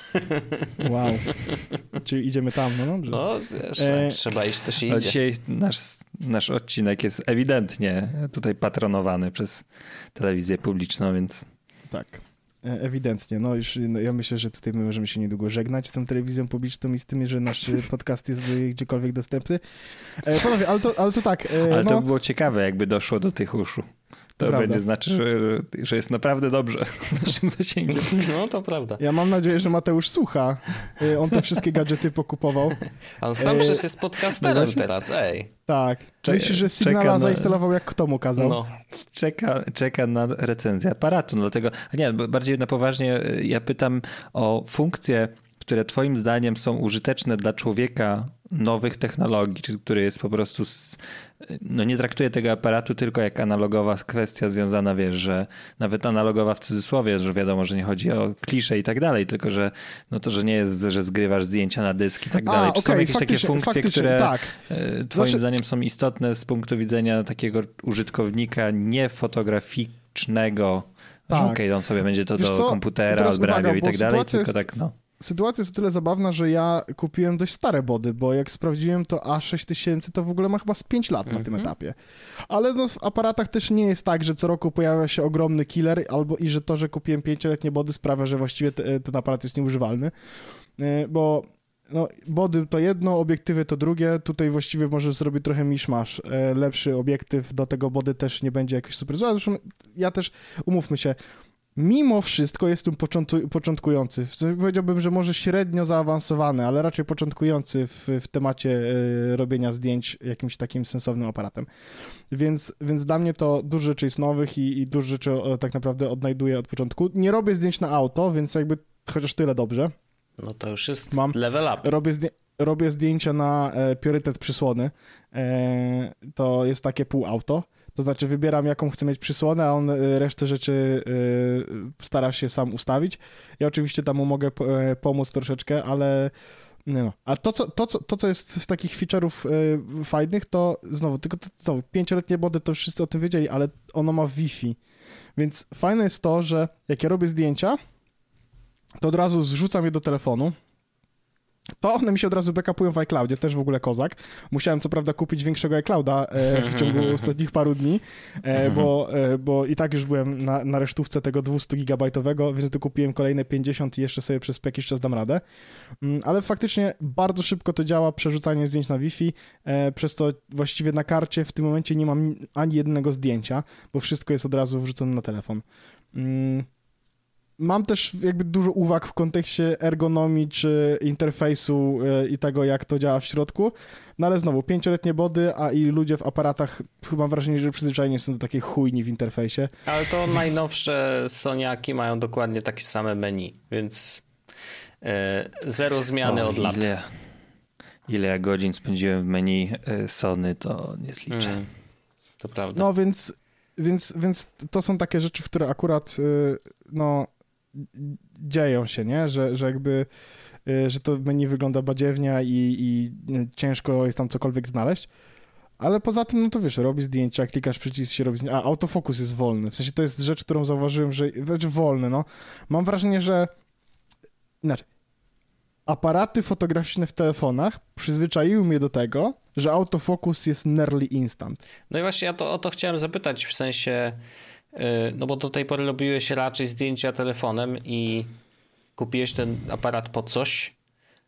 Wow. Czyli idziemy tam, no dobrze.
No, wiesz, jak trzeba iść, to się
Ale
idzie.
dzisiaj nasz odcinek jest ewidentnie tutaj patronowany przez telewizję publiczną, więc
Tak. Ewidentnie. No już ja myślę, że tutaj my możemy się niedługo żegnać z tą telewizją publiczną i z tym, że nasz podcast jest gdziekolwiek dostępny. Panowie, ale to tak.
ale
no,
to było ciekawe, jakby doszło do tych uszu. To
Prawda.
będzie znaczy, że jest naprawdę dobrze z naszym zasięgiem.
No, to prawda.
ja mam nadzieję, że Mateusz słucha. On te wszystkie gadżety pokupował.
A on sam przecież jest podcasterem
no właśnie.
teraz, ej.
Tak.
Czeka-
Myślisz, że
czeka
Signala
na-
zainstalował jak kto mu kazał?
No.
Czeka na recenzję aparatu. No dlatego, nie, bardziej na poważnie ja pytam o funkcje, które twoim zdaniem są użyteczne dla człowieka nowych technologii, czy który jest po prostu no nie traktuje tego aparatu tylko jak analogowa kwestia związana, wiesz, że nawet analogowa w cudzysłowie, że wiadomo, że nie chodzi o klisze i tak dalej, tylko że no to, że nie jest, że zgrywasz zdjęcia na dysk i tak dalej. Czy są
okej,
jakieś takie funkcje, które
tak.
twoim
Znaczy-
zdaniem są istotne z punktu widzenia takiego użytkownika niefotograficznego?
Tak.
Okej, on sobie będzie to
Wiesz
do
co?
komputera
Teraz
odbrawiał
uwaga,
i
bo
tak dalej,
sytuacja
tylko
jest-
tak, no.
Sytuacja jest o tyle zabawna, że ja kupiłem dość stare body, bo jak sprawdziłem, to A6000 to w ogóle ma chyba z 5 lat na tym etapie. Ale no, w aparatach też nie jest tak, że co roku pojawia się ogromny killer, albo i że to, że kupiłem 5-letnie body sprawia, że właściwie ten aparat jest nieużywalny. Bo no, body to jedno, obiektywy to drugie. Tutaj właściwie możesz zrobić trochę miszmasz. Lepszy obiektyw do tego body też nie będzie jakoś super zły. Zresztą ja też, umówmy się, mimo wszystko jestem początkujący. Powiedziałbym, że może średnio zaawansowany, ale raczej początkujący w temacie robienia zdjęć jakimś takim sensownym aparatem. Więc dla mnie to dużo rzeczy jest nowych i dużo rzeczy tak naprawdę odnajduję od początku. Nie robię zdjęć na auto, więc jakby chociaż tyle dobrze.
No to już jest
Mam-
level up.
Robię zdjęcia na priorytet przysłony. To jest takie pół auto. To znaczy wybieram, jaką chcę mieć przysłonę, a on resztę rzeczy stara się sam ustawić. Ja oczywiście tam mu mogę pomóc troszeczkę, ale nie no. A to, co jest z takich feature'ów fajnych, to znowu 5-letnie body, to już wszyscy o tym wiedzieli, ale ono ma Wi-Fi. Więc fajne jest to, że jak ja robię zdjęcia, to od razu zrzucam je do telefonu. To one mi się od razu backupują w iCloudzie, też w ogóle kozak. Musiałem co prawda kupić większego iClouda w ciągu ostatnich paru dni, bo i tak już byłem na resztówce tego 200-gigabajtowego, więc tu kupiłem kolejne 50 i jeszcze sobie przez jakiś czas dam radę. Ale faktycznie bardzo szybko to działa, przerzucanie zdjęć na Wi-Fi, przez to właściwie na karcie w tym momencie nie mam ani jednego zdjęcia, bo wszystko jest od razu wrzucone na telefon. Mam też jakby dużo uwag w kontekście ergonomii czy interfejsu i tego, jak to działa w środku, no ale znowu, 5-letnie body, a i ludzie w aparatach chyba mam wrażenie, że przyzwyczajeni są do takiej chujni w interfejsie.
Ale to najnowsze Soniaki mają dokładnie takie same menu, więc zero zmiany od lat.
Ile ja godzin spędziłem w menu Sony, to nie zliczę.
To prawda.
No więc to są takie rzeczy, które akurat no dzieją się, nie? Że jakby że to menu wygląda badziewnie i ciężko jest tam cokolwiek znaleźć. Ale poza tym, no to wiesz, robi zdjęcia, klikasz przycisk, się robi zdjęcia, a autofokus jest wolny. W sensie to jest rzecz, którą zauważyłem, że znaczy wolny, no. Mam wrażenie, że inaczej. aparaty fotograficzne w telefonach przyzwyczaiły mnie do tego, że autofokus jest nearly instant.
No i właśnie ja o to chciałem zapytać, w sensie, no bo do tej pory robiłeś raczej zdjęcia telefonem i kupiłeś ten aparat po coś,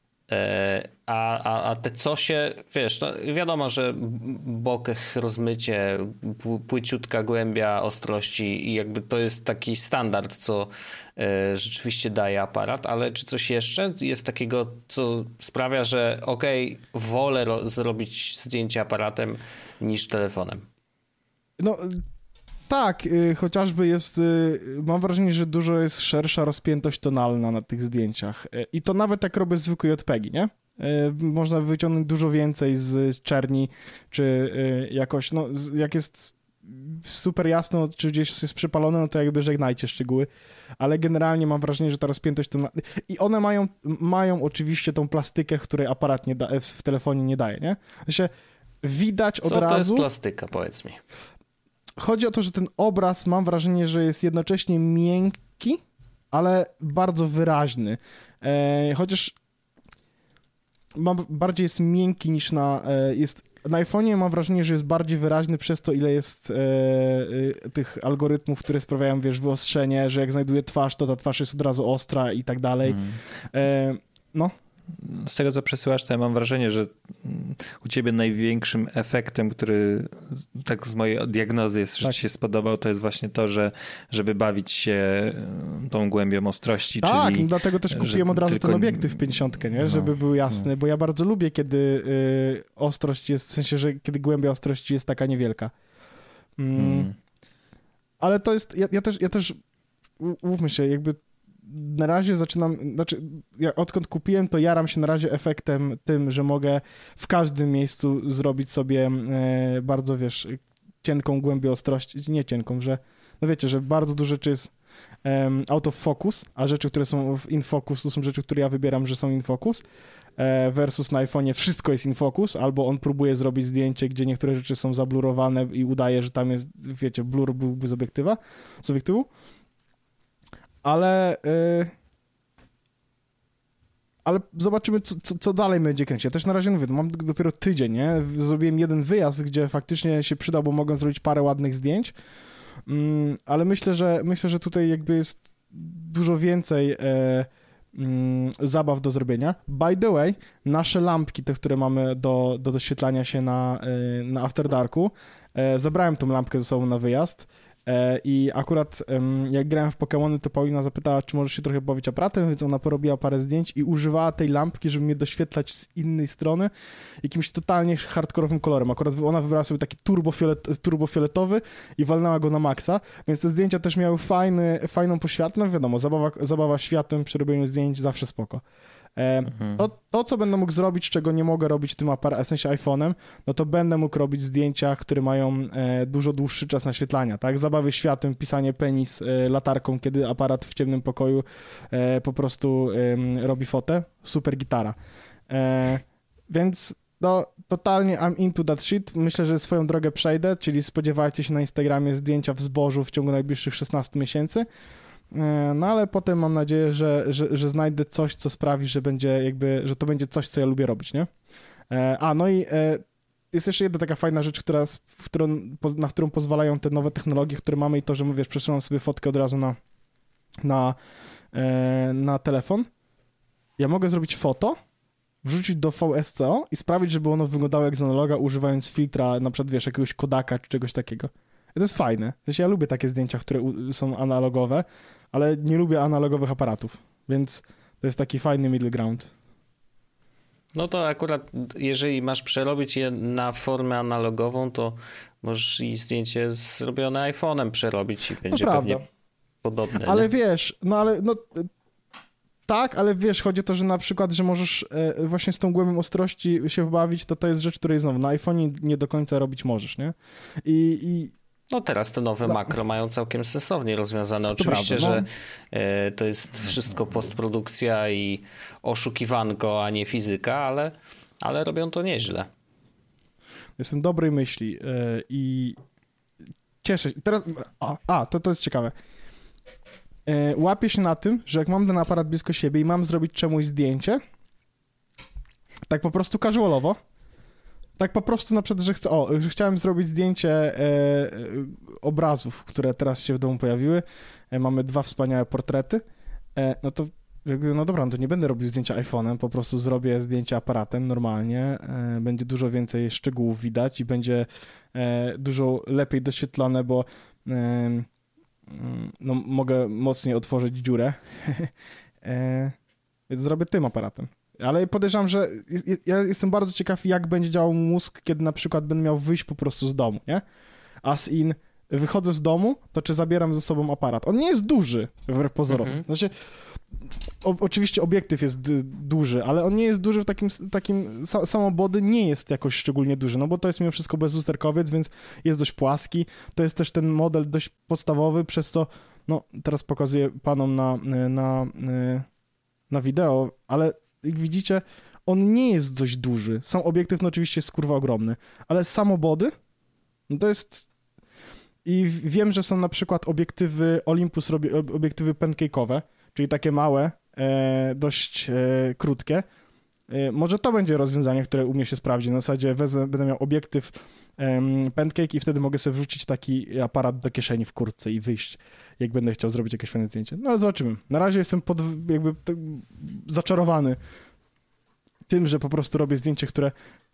a te cosie, wiesz, no wiadomo, że bokeh, rozmycie, płyciutka głębia ostrości i jakby to jest taki standard, co rzeczywiście daje aparat, ale czy coś jeszcze jest takiego, co sprawia, że wolę zrobić zdjęcie aparatem niż telefonem?
No tak, chociażby jest, mam wrażenie, że dużo jest szersza rozpiętość tonalna na tych zdjęciach i to nawet jak robię zwykłe JPEG-i, nie? Można wyciągnąć dużo więcej z czerni, czy jakoś, no jak jest super jasno, czy gdzieś jest przypalone, no to jakby żegnajcie szczegóły, ale generalnie mam wrażenie, że ta rozpiętość tonalna, i one mają oczywiście tą plastykę, której aparat w telefonie nie daje, nie? W sensie widać od razu...
Co to jest plastyka, powiedz mi?
Chodzi o to, że ten obraz, mam wrażenie, że jest jednocześnie miękki, ale bardzo wyraźny. Chociaż bardziej jest miękki niż na iPhone'ie, mam wrażenie, że jest bardziej wyraźny przez to, ile jest tych algorytmów, które sprawiają, wiesz, wyostrzenie, że jak znajduje twarz, to ta twarz jest od razu ostra i tak dalej. No.
Z tego, co przesyłasz, to ja mam wrażenie, że u ciebie największym efektem, który tak z mojej diagnozy jest, że ci się spodobał, to jest właśnie to, żeby bawić się tą głębią ostrości.
Tak,
czyli,
dlatego też kupiłem od razu ten obiektyw 50, nie? Żeby był jasny, bo ja bardzo lubię, kiedy ostrość jest, w sensie, że kiedy głębia ostrości jest taka niewielka. Ale to jest, ja też mówmy się, jakby na razie ja odkąd kupiłem, to jaram się na razie efektem tym, że mogę w każdym miejscu zrobić sobie bardzo, wiesz, cienką głębię ostrości, nie cienką, że, no wiecie, że bardzo dużo rzeczy jest out of focus, a rzeczy, które są w in focus, to są rzeczy, które ja wybieram, że są in focus, versus na iPhone'ie wszystko jest in focus, albo on próbuje zrobić zdjęcie, gdzie niektóre rzeczy są zablurowane i udaje, że tam jest, wiecie, blur byłby z obiektywu. Ale zobaczymy, co dalej będzie kręcić. Ja też na razie mówię, mam dopiero tydzień, nie? Zrobiłem jeden wyjazd, gdzie faktycznie się przydał, bo mogę zrobić parę ładnych zdjęć, ale myślę, że tutaj jakby jest dużo więcej zabaw do zrobienia. By the way, nasze lampki, te, które mamy do doświetlania się na After Darku, zabrałem tą lampkę ze sobą na wyjazd. I akurat jak grałem w Pokemony, to Paulina zapytała, czy możesz się trochę bawić aparatem, więc ona porobiła parę zdjęć i używała tej lampki, żeby mnie doświetlać z innej strony jakimś totalnie hardkorowym kolorem. Akurat ona wybrała sobie taki turbofioletowy i walnęła go na maksa, więc te zdjęcia też miały fajną poświatę. No wiadomo, zabawa światłem przy robieniu zdjęć zawsze spoko. To, co będę mógł zrobić, czego nie mogę robić tym w sensie iPhone'em, no to będę mógł robić zdjęcia, które mają dużo dłuższy czas naświetlania, tak? Zabawy światłem, pisanie penis latarką, kiedy aparat w ciemnym pokoju po prostu robi fotę. Super gitara. Więc no, totalnie I'm into that shit. Myślę, że swoją drogę przejdę, czyli spodziewajcie się na Instagramie zdjęcia w zbożu w ciągu najbliższych 16 miesięcy. No ale potem mam nadzieję, że znajdę coś, co sprawi, że to będzie coś, co ja lubię robić, nie? No i jest jeszcze jedna taka fajna rzecz, na którą pozwalają te nowe technologie, które mamy i to, że wiesz, przesyłam sobie fotkę od razu na telefon. Ja mogę zrobić foto, wrzucić do VSCO i sprawić, żeby ono wyglądało jak z analoga, używając filtra, na przykład, wiesz, jakiegoś Kodaka czy czegoś takiego. To jest fajne. W sensie ja lubię takie zdjęcia, które są analogowe, ale nie lubię analogowych aparatów, więc to jest taki fajny middle ground.
No to akurat, jeżeli masz przerobić je na formę analogową, to możesz i zdjęcie zrobione iPhone'em przerobić i będzie pewnie podobne.
Ale
nie?
wiesz, tak, ale wiesz, chodzi o to, że na przykład, że możesz właśnie z tą głębią ostrości się bawić, to jest rzecz, której znowu na iPhone'ie nie do końca robić możesz, nie?
No teraz te nowe makro mają całkiem sensownie rozwiązane. Oczywiście,
prawda,
że to jest wszystko postprodukcja i oszukiwanko, a nie fizyka, ale robią to nieźle.
Jestem dobrej myśli i cieszę się. Teraz, to jest ciekawe. Łapię się na tym, że jak mam ten aparat blisko siebie i mam zrobić czemuś zdjęcie, tak po prostu casualowo. Tak po prostu na przykład, że chciałem zrobić zdjęcie obrazów, które teraz się w domu pojawiły. Mamy 2 wspaniałe portrety. No to no dobra, no to nie będę robił zdjęcia iPhone'em, po prostu zrobię zdjęcie aparatem normalnie. Będzie dużo więcej szczegółów widać i będzie dużo lepiej doświetlone, bo no, mogę mocniej otworzyć dziurę. Więc zrobię tym aparatem. Ale podejrzewam, że ja jestem bardzo ciekaw, jak będzie działał mózg, kiedy na przykład będę miał wyjść po prostu z domu, nie? As in, wychodzę z domu, to czy zabieram ze sobą aparat? On nie jest duży, wbrew pozorom. Znaczy, oczywiście obiektyw jest duży, ale on nie jest duży w takim samobody nie jest jakoś szczególnie duży, no bo to jest mimo wszystko bezusterkowiec, więc jest dość płaski. To jest też ten model dość podstawowy, przez co, no teraz pokazuję panom na wideo, ale jak widzicie, on nie jest dość duży. Sam obiektyw no oczywiście jest kurwa ogromny, ale samobody, no to jest... I wiem, że są na przykład obiektywy Olympus, obiektywy pancake'owe, czyli takie małe, dość krótkie. Może to będzie rozwiązanie, które u mnie się sprawdzi. Na zasadzie będę miał obiektyw pancake i wtedy mogę sobie wrzucić taki aparat do kieszeni w kurtce i wyjść, jak będę chciał zrobić jakieś fajne zdjęcie. No ale zobaczymy. Na razie jestem zaczarowany tym, że po prostu robię zdjęcie, które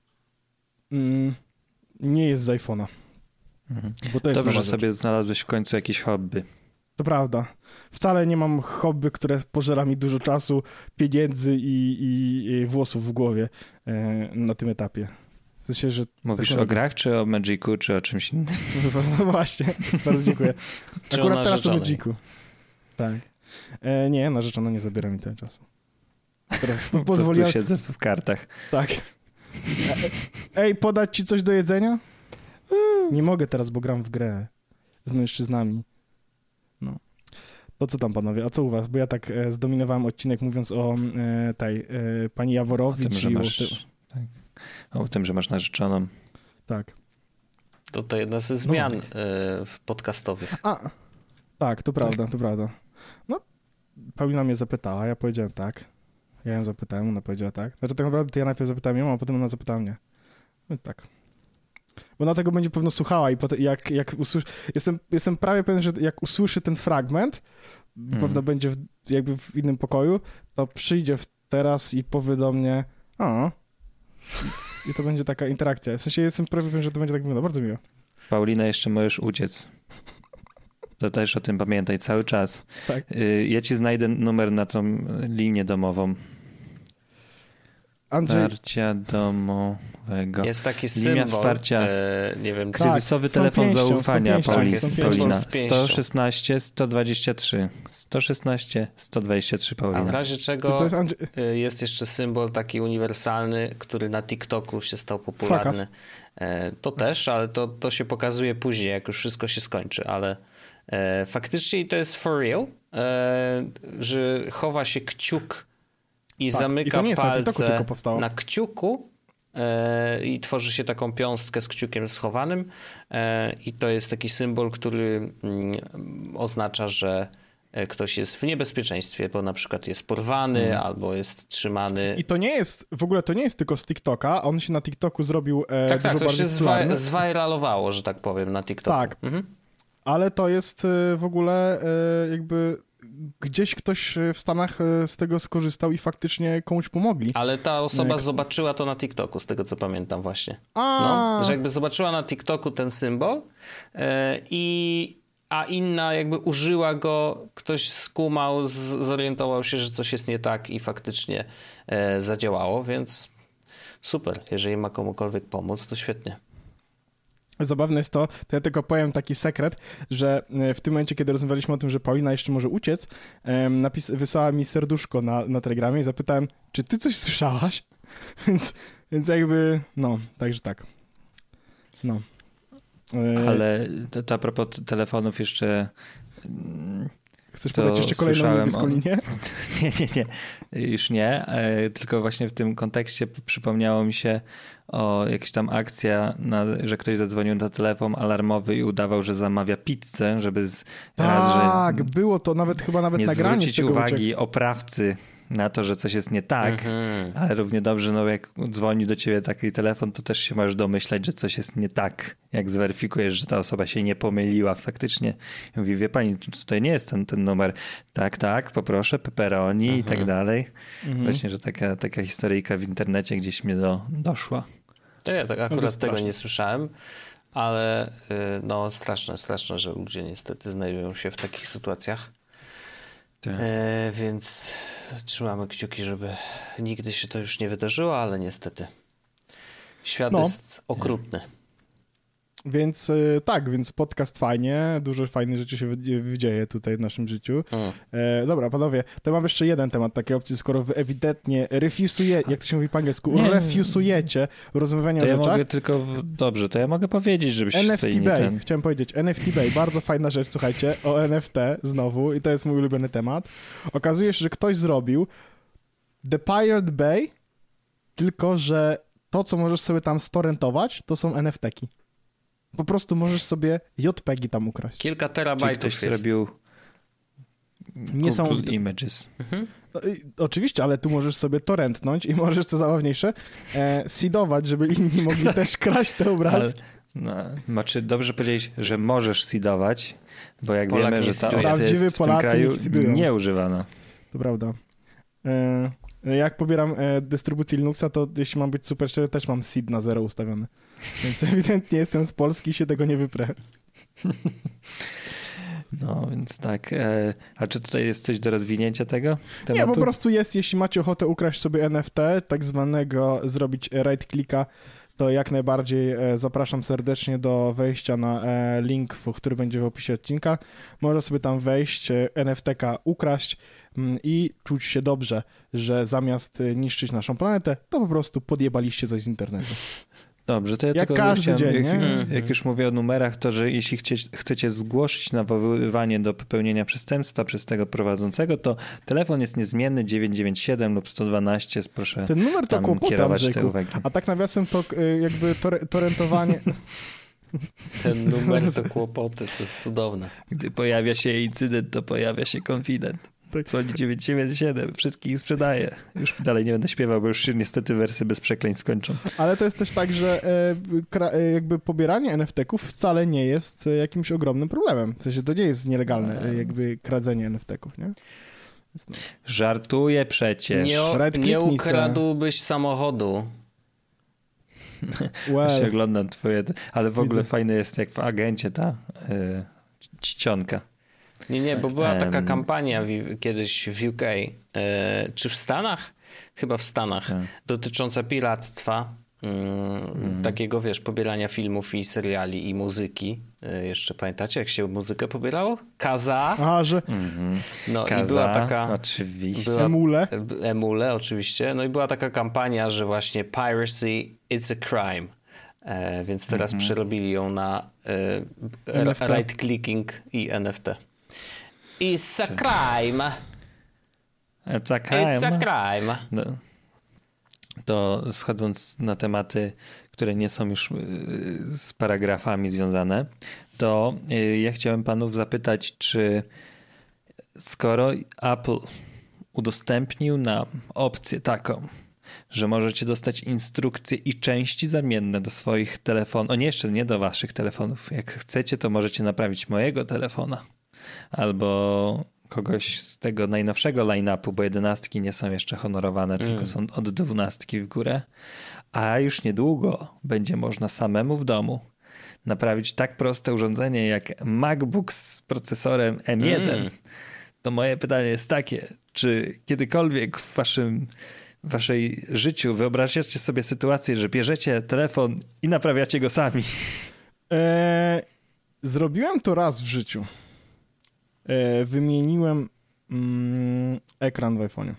nie jest z iPhone'a. Bo to jest
dobrze, że sobie znalazłeś w końcu jakieś hobby.
To prawda. Wcale nie mam hobby, które pożera mi dużo czasu, pieniędzy i włosów w głowie na tym etapie. W sensie, że
mówisz o grach, czy o Magicu, czy o czymś innym?
No właśnie, bardzo dziękuję. Akurat teraz o Magicu. Tak. Nie, narzeczona nie zabiera mi tego czasu. Teraz
po prostu siedzę w kartach.
Tak. Ej, podać ci coś do jedzenia? Nie mogę teraz, bo gram w grę z mężczyznami. No. To co tam, panowie? A co u was? Bo ja tak zdominowałem odcinek mówiąc o tej pani Jaworowicz
o tym, że masz narzeczoną.
Tak.
To jedna ze zmian podcastowych.
Tak, to prawda, to prawda. No, Paulina mnie zapytała, ja powiedziałem tak. Ja ją zapytałem, ona powiedziała tak. Znaczy tak naprawdę to ja najpierw zapytałem ją, a potem ona zapytała mnie. Więc tak. Bo ona tego będzie pewno słuchała i potem jak usłyszy... Jestem prawie pewien, że jak usłyszy ten fragment, pewno będzie jakby w innym pokoju, to przyjdzie teraz i powie do mnie i to będzie taka interakcja. W sensie jestem prawie pewien, że to będzie tak wyglądało. Bardzo miło.
Paulina, jeszcze możesz uciec. To też o tym pamiętaj cały czas.
Tak.
Ja ci znajdę numer na tą linię domową. Wsparcia domowego.
Jest taki symbol.
Wsparcia.
Nie wiem.
Kryzysowy telefon zaufania, Paulina.
116
123. 116 123, Paulina.
A w razie czego jest jeszcze symbol taki uniwersalny, który na TikToku się stał popularny. To też, ale to się pokazuje później, jak już wszystko się skończy, ale faktycznie to jest for real, że chowa się kciuk i zamyka palce na kciuku i tworzy się taką piąstkę z kciukiem schowanym i to jest taki symbol, który oznacza, że ktoś jest w niebezpieczeństwie, bo na przykład jest porwany albo jest trzymany.
I to nie jest, w ogóle to nie jest tylko z TikToka, on się na TikToku zrobił dużo
to
bardziej
się zwajralowało, że tak powiem, na TikToku.
Tak, ale to jest w ogóle jakby gdzieś ktoś w Stanach z tego skorzystał i faktycznie komuś pomogli.
Ale ta osoba zobaczyła to na TikToku, z tego co pamiętam właśnie. Że jakby zobaczyła na TikToku ten symbol a inna jakby użyła go, ktoś skumał, zorientował się, że coś jest nie tak i faktycznie zadziałało, więc super. Jeżeli ma komukolwiek pomóc, to świetnie.
Zabawne jest to ja tylko powiem taki sekret, że w tym momencie, kiedy rozmawialiśmy o tym, że Paulina jeszcze może uciec, wysłała mi serduszko na Telegramie i zapytałem, czy ty coś słyszałaś? Więc jakby, także tak.
Ale to a propos telefonów jeszcze...
Chcesz podać jeszcze kolejną niebieską linię?
Nie, już nie. Tylko właśnie w tym kontekście przypomniało mi się o jakaś tam akcja, że ktoś zadzwonił na telefon alarmowy i udawał, że zamawia pizzę, żeby
było to, chyba nawet
nie
nagranie
zwrócić
z tego
uwagi oprawcy na to, że coś jest nie tak, ale równie dobrze, no jak dzwoni do ciebie taki telefon, to też się możesz domyślać, że coś jest nie tak. Jak zweryfikujesz, że ta osoba się nie pomyliła faktycznie. I mówi, wie pani, tutaj nie jest ten numer. Tak, poproszę, pepperoni i tak dalej. Właśnie, że taka historyjka w internecie gdzieś mnie doszła.
To ja tak akurat
jest
tego
straszne.
nie słyszałem, ale no straszne, że ludzie niestety znajdują się w takich sytuacjach.
Tak.
Więc trzymamy kciuki, żeby nigdy się to już nie wydarzyło, ale niestety świat jest okrutny.
Więc więc podcast fajnie, dużo fajnych rzeczy się dzieje tutaj w naszym życiu. Dobra, panowie, to mam jeszcze jeden temat takiej opcji, skoro wy ewidentnie refusujecie, jak to się mówi po angielsku, refusujecie rozmawiania
to
o
ja
rzeczach.
mogę tylko, dobrze, to ja mogę powiedzieć, żebyś
NFT
tutaj nie
Bay, chciałem powiedzieć, NFT Bay, bardzo fajna rzecz, słuchajcie, o NFT znowu i to jest mój ulubiony temat. Okazuje się, że ktoś zrobił The Pirate Bay, tylko że to, co możesz sobie tam storentować, to są NFT-ki. Po prostu możesz sobie JPEG-i tam ukraść.
Kilka
Czyli
terabajtów
ktoś
jest.
zrobił
Niesamowite.
Google Images.
No, oczywiście, ale tu możesz sobie to rentnąć i możesz, co zabawniejsze, seedować, żeby inni mogli też kraść te obrazy.
Znaczy dobrze powiedzieć, że możesz seedować, bo jak
Polak
wiemy,
nie
że ta
seeduje.
opcja jest w tym
Polacy
kraju
nie seedują.
nieużywana.
To prawda. Jak pobieram dystrybucję Linuxa, to jeśli mam być super szczery, też mam seed na 0 ustawiony. Więc ewidentnie jestem z Polski i się tego nie wyprę.
No, więc tak. A czy tutaj jest coś do rozwinięcia tego tematu?
Nie, po prostu jest, jeśli macie ochotę ukraść sobie NFT, tak zwanego zrobić right clicka, to jak najbardziej zapraszam serdecznie do wejścia na link, który będzie w opisie odcinka. Można sobie tam wejść, NFT-ka ukraść i czuć się dobrze, że zamiast niszczyć naszą planetę, to po prostu podjebaliście coś z internetu.
Dobrze, to ja
Jak
tylko
każdy dzień, nie?
jak już mówię o numerach, to że jeśli chcecie zgłosić nawoływanie do popełnienia przestępstwa przez tego prowadzącego, to telefon jest niezmienny 997 lub 112, proszę
Ten numer to
tam
kłopoty,
kierować te
Andrzejku.
uwagi.
A tak nawiasem to jakby torentowanie...
Ten numer to kłopoty, to jest cudowne.
Gdy pojawia się incydent, to pojawia się konfident.
Tak.
Dzwoni 997, wszystkich sprzedaje. Już dalej nie będę śpiewał, bo już się niestety wersy bez przekleństw skończą.
Ale to jest też tak, że jakby pobieranie NFT-ków wcale nie jest jakimś ogromnym problemem. W sensie to nie jest nielegalne jakby kradzenie NFT-ków, nie? Więc no.
Żartuję przecież.
Nie ukradłbyś samochodu.
Właśnie oglądam twoje... Ale w ogóle
Widzę.
fajne jest jak w agencie ta czcionka.
Nie, bo była taka kampania kiedyś w UK, czy w Stanach? Chyba w Stanach, dotycząca piractwa, takiego, wiesz, pobierania filmów i seriali i muzyki. Jeszcze pamiętacie, jak się muzykę pobierało? Kaza.
Aha, że
No
Kaza,
i była taka...
oczywiście.
emule.
Emule, oczywiście. No i była taka kampania, że właśnie piracy, it's a crime. Więc teraz przerobili ją na right clicking i NFT. It's a crime.
It's a crime.
It's a crime.
No. To schodząc na tematy, które nie są już z paragrafami związane, to ja chciałem panów zapytać, czy skoro Apple udostępnił nam opcję taką, że możecie dostać instrukcje i części zamienne do swoich telefonów, jeszcze nie do waszych telefonów. Jak chcecie, to możecie naprawić mojego telefona albo kogoś z tego najnowszego line-upu, bo 11 nie są jeszcze honorowane, tylko są od 12 w górę. A już niedługo będzie można samemu w domu naprawić tak proste urządzenie jak MacBook z procesorem M1. To moje pytanie jest takie, czy kiedykolwiek w waszej życiu wyobrażacie sobie sytuację, że bierzecie telefon i naprawiacie go sami?
Zrobiłem to raz w życiu. Wymieniłem ekran w iPhone'ie.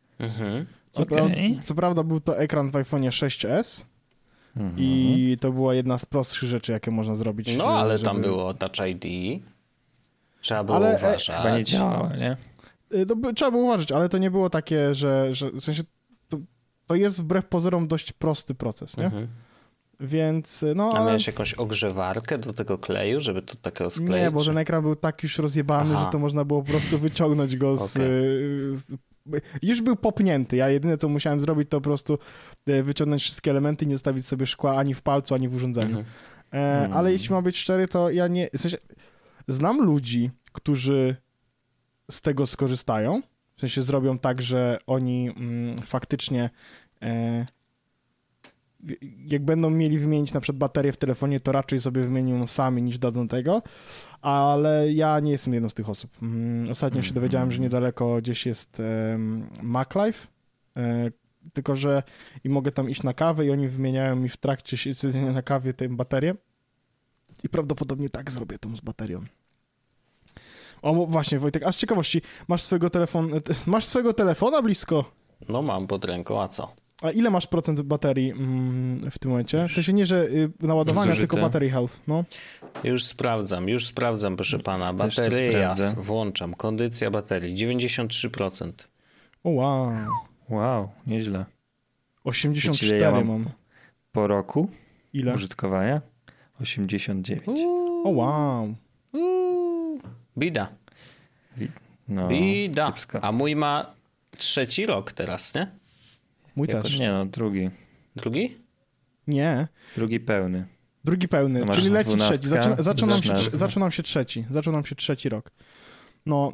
Co prawda był to ekran w iPhone'ie 6s i to była jedna z prostszych rzeczy, jakie można zrobić.
No, ale tam było Touch ID. Trzeba było uważać.
Chyba nie działało, nie?
Trzeba było uważać, ale to nie było takie, że w sensie to jest wbrew pozorom dość prosty proces, nie? Więc no...
A miałeś jakąś ogrzewarkę do tego kleju, żeby to tak rozkleić?
Nie, bo ten ekran był tak już rozjebany, że to można było po prostu wyciągnąć go z już był popnięty. Ja jedyne, co musiałem zrobić, to po prostu wyciągnąć wszystkie elementy i nie zostawić sobie szkła ani w palcu, ani w urządzeniu. Ale jeśli mam być szczery, to ja nie... W sensie, znam ludzi, którzy z tego skorzystają. W sensie zrobią tak, że oni faktycznie jak będą mieli wymienić na przykład baterię w telefonie, to raczej sobie wymienią sami niż dadzą tego, ale ja nie jestem jedną z tych osób. Ostatnio się dowiedziałem, że niedaleko gdzieś jest MacLife, tylko że i mogę tam iść na kawę i oni wymieniają mi w trakcie siedzenia na kawie tę baterię i prawdopodobnie tak zrobię tą z baterią. O, właśnie, Wojtek, a z ciekawości, masz swojego telefona blisko?
No mam pod ręką, a co?
A ile masz procent baterii w tym momencie? W sensie nie, że naładowania,
zużyte.
tylko battery health, no.
Już sprawdzam, proszę pana. Bateria, włączam. Kondycja baterii, 93%.
O wow.
Wow, nieźle.
84
ja
mam.
Po roku
Ile?
użytkowania? 89.
O wow.
Bida.
No,
Bida.
kiepsko.
A mój ma 3. rok teraz, nie?
Mój też.
Nie no, drugi.
Drugi?
Nie.
Drugi pełny.
Drugi pełny,
No
czyli leci
12,
trzeci. Zaczął nam się trzeci rok. No.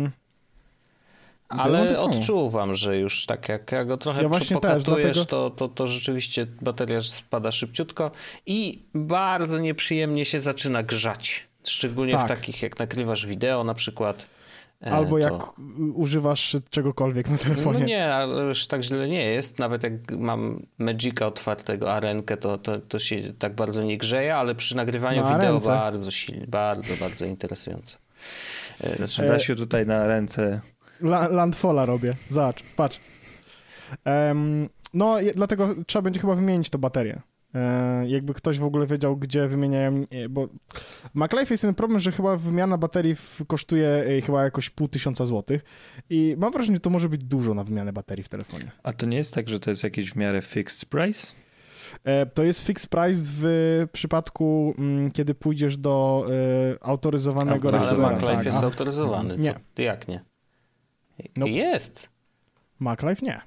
Ale
tak samo.
odczuwam, że już tak jak go trochę
Ja właśnie
pokatujesz,
też,
to rzeczywiście bateria spada szybciutko i bardzo nieprzyjemnie się zaczyna grzać. Szczególnie
Tak.
w takich, jak nagrywasz wideo na przykład.
Albo jak używasz czegokolwiek na telefonie.
No nie, ale już tak źle nie jest. Nawet jak mam Magica otwartego, Arenkę, to się tak bardzo nie grzeje, ale przy nagrywaniu wideo bardzo silnie, bardzo interesujące.
Dasiu tutaj na ręce.
Landfalla robię. Zobacz, patrz. No, dlatego trzeba będzie chyba wymienić tę baterię. Jakby ktoś w ogóle wiedział, gdzie wymieniają, bo w MacLife jest ten problem, że chyba wymiana baterii kosztuje chyba jakoś 500 złotych i mam wrażenie, że to może być dużo na wymianę baterii w telefonie.
A to nie jest tak, że to jest jakiś w miarę fixed price?
To jest fixed price w przypadku, kiedy pójdziesz do autoryzowanego
ale
resellera.
MacLife jest
Tak.
autoryzowany.
Nie.
Co? Jak nie?
Nope.
Jest.
MacLife nie.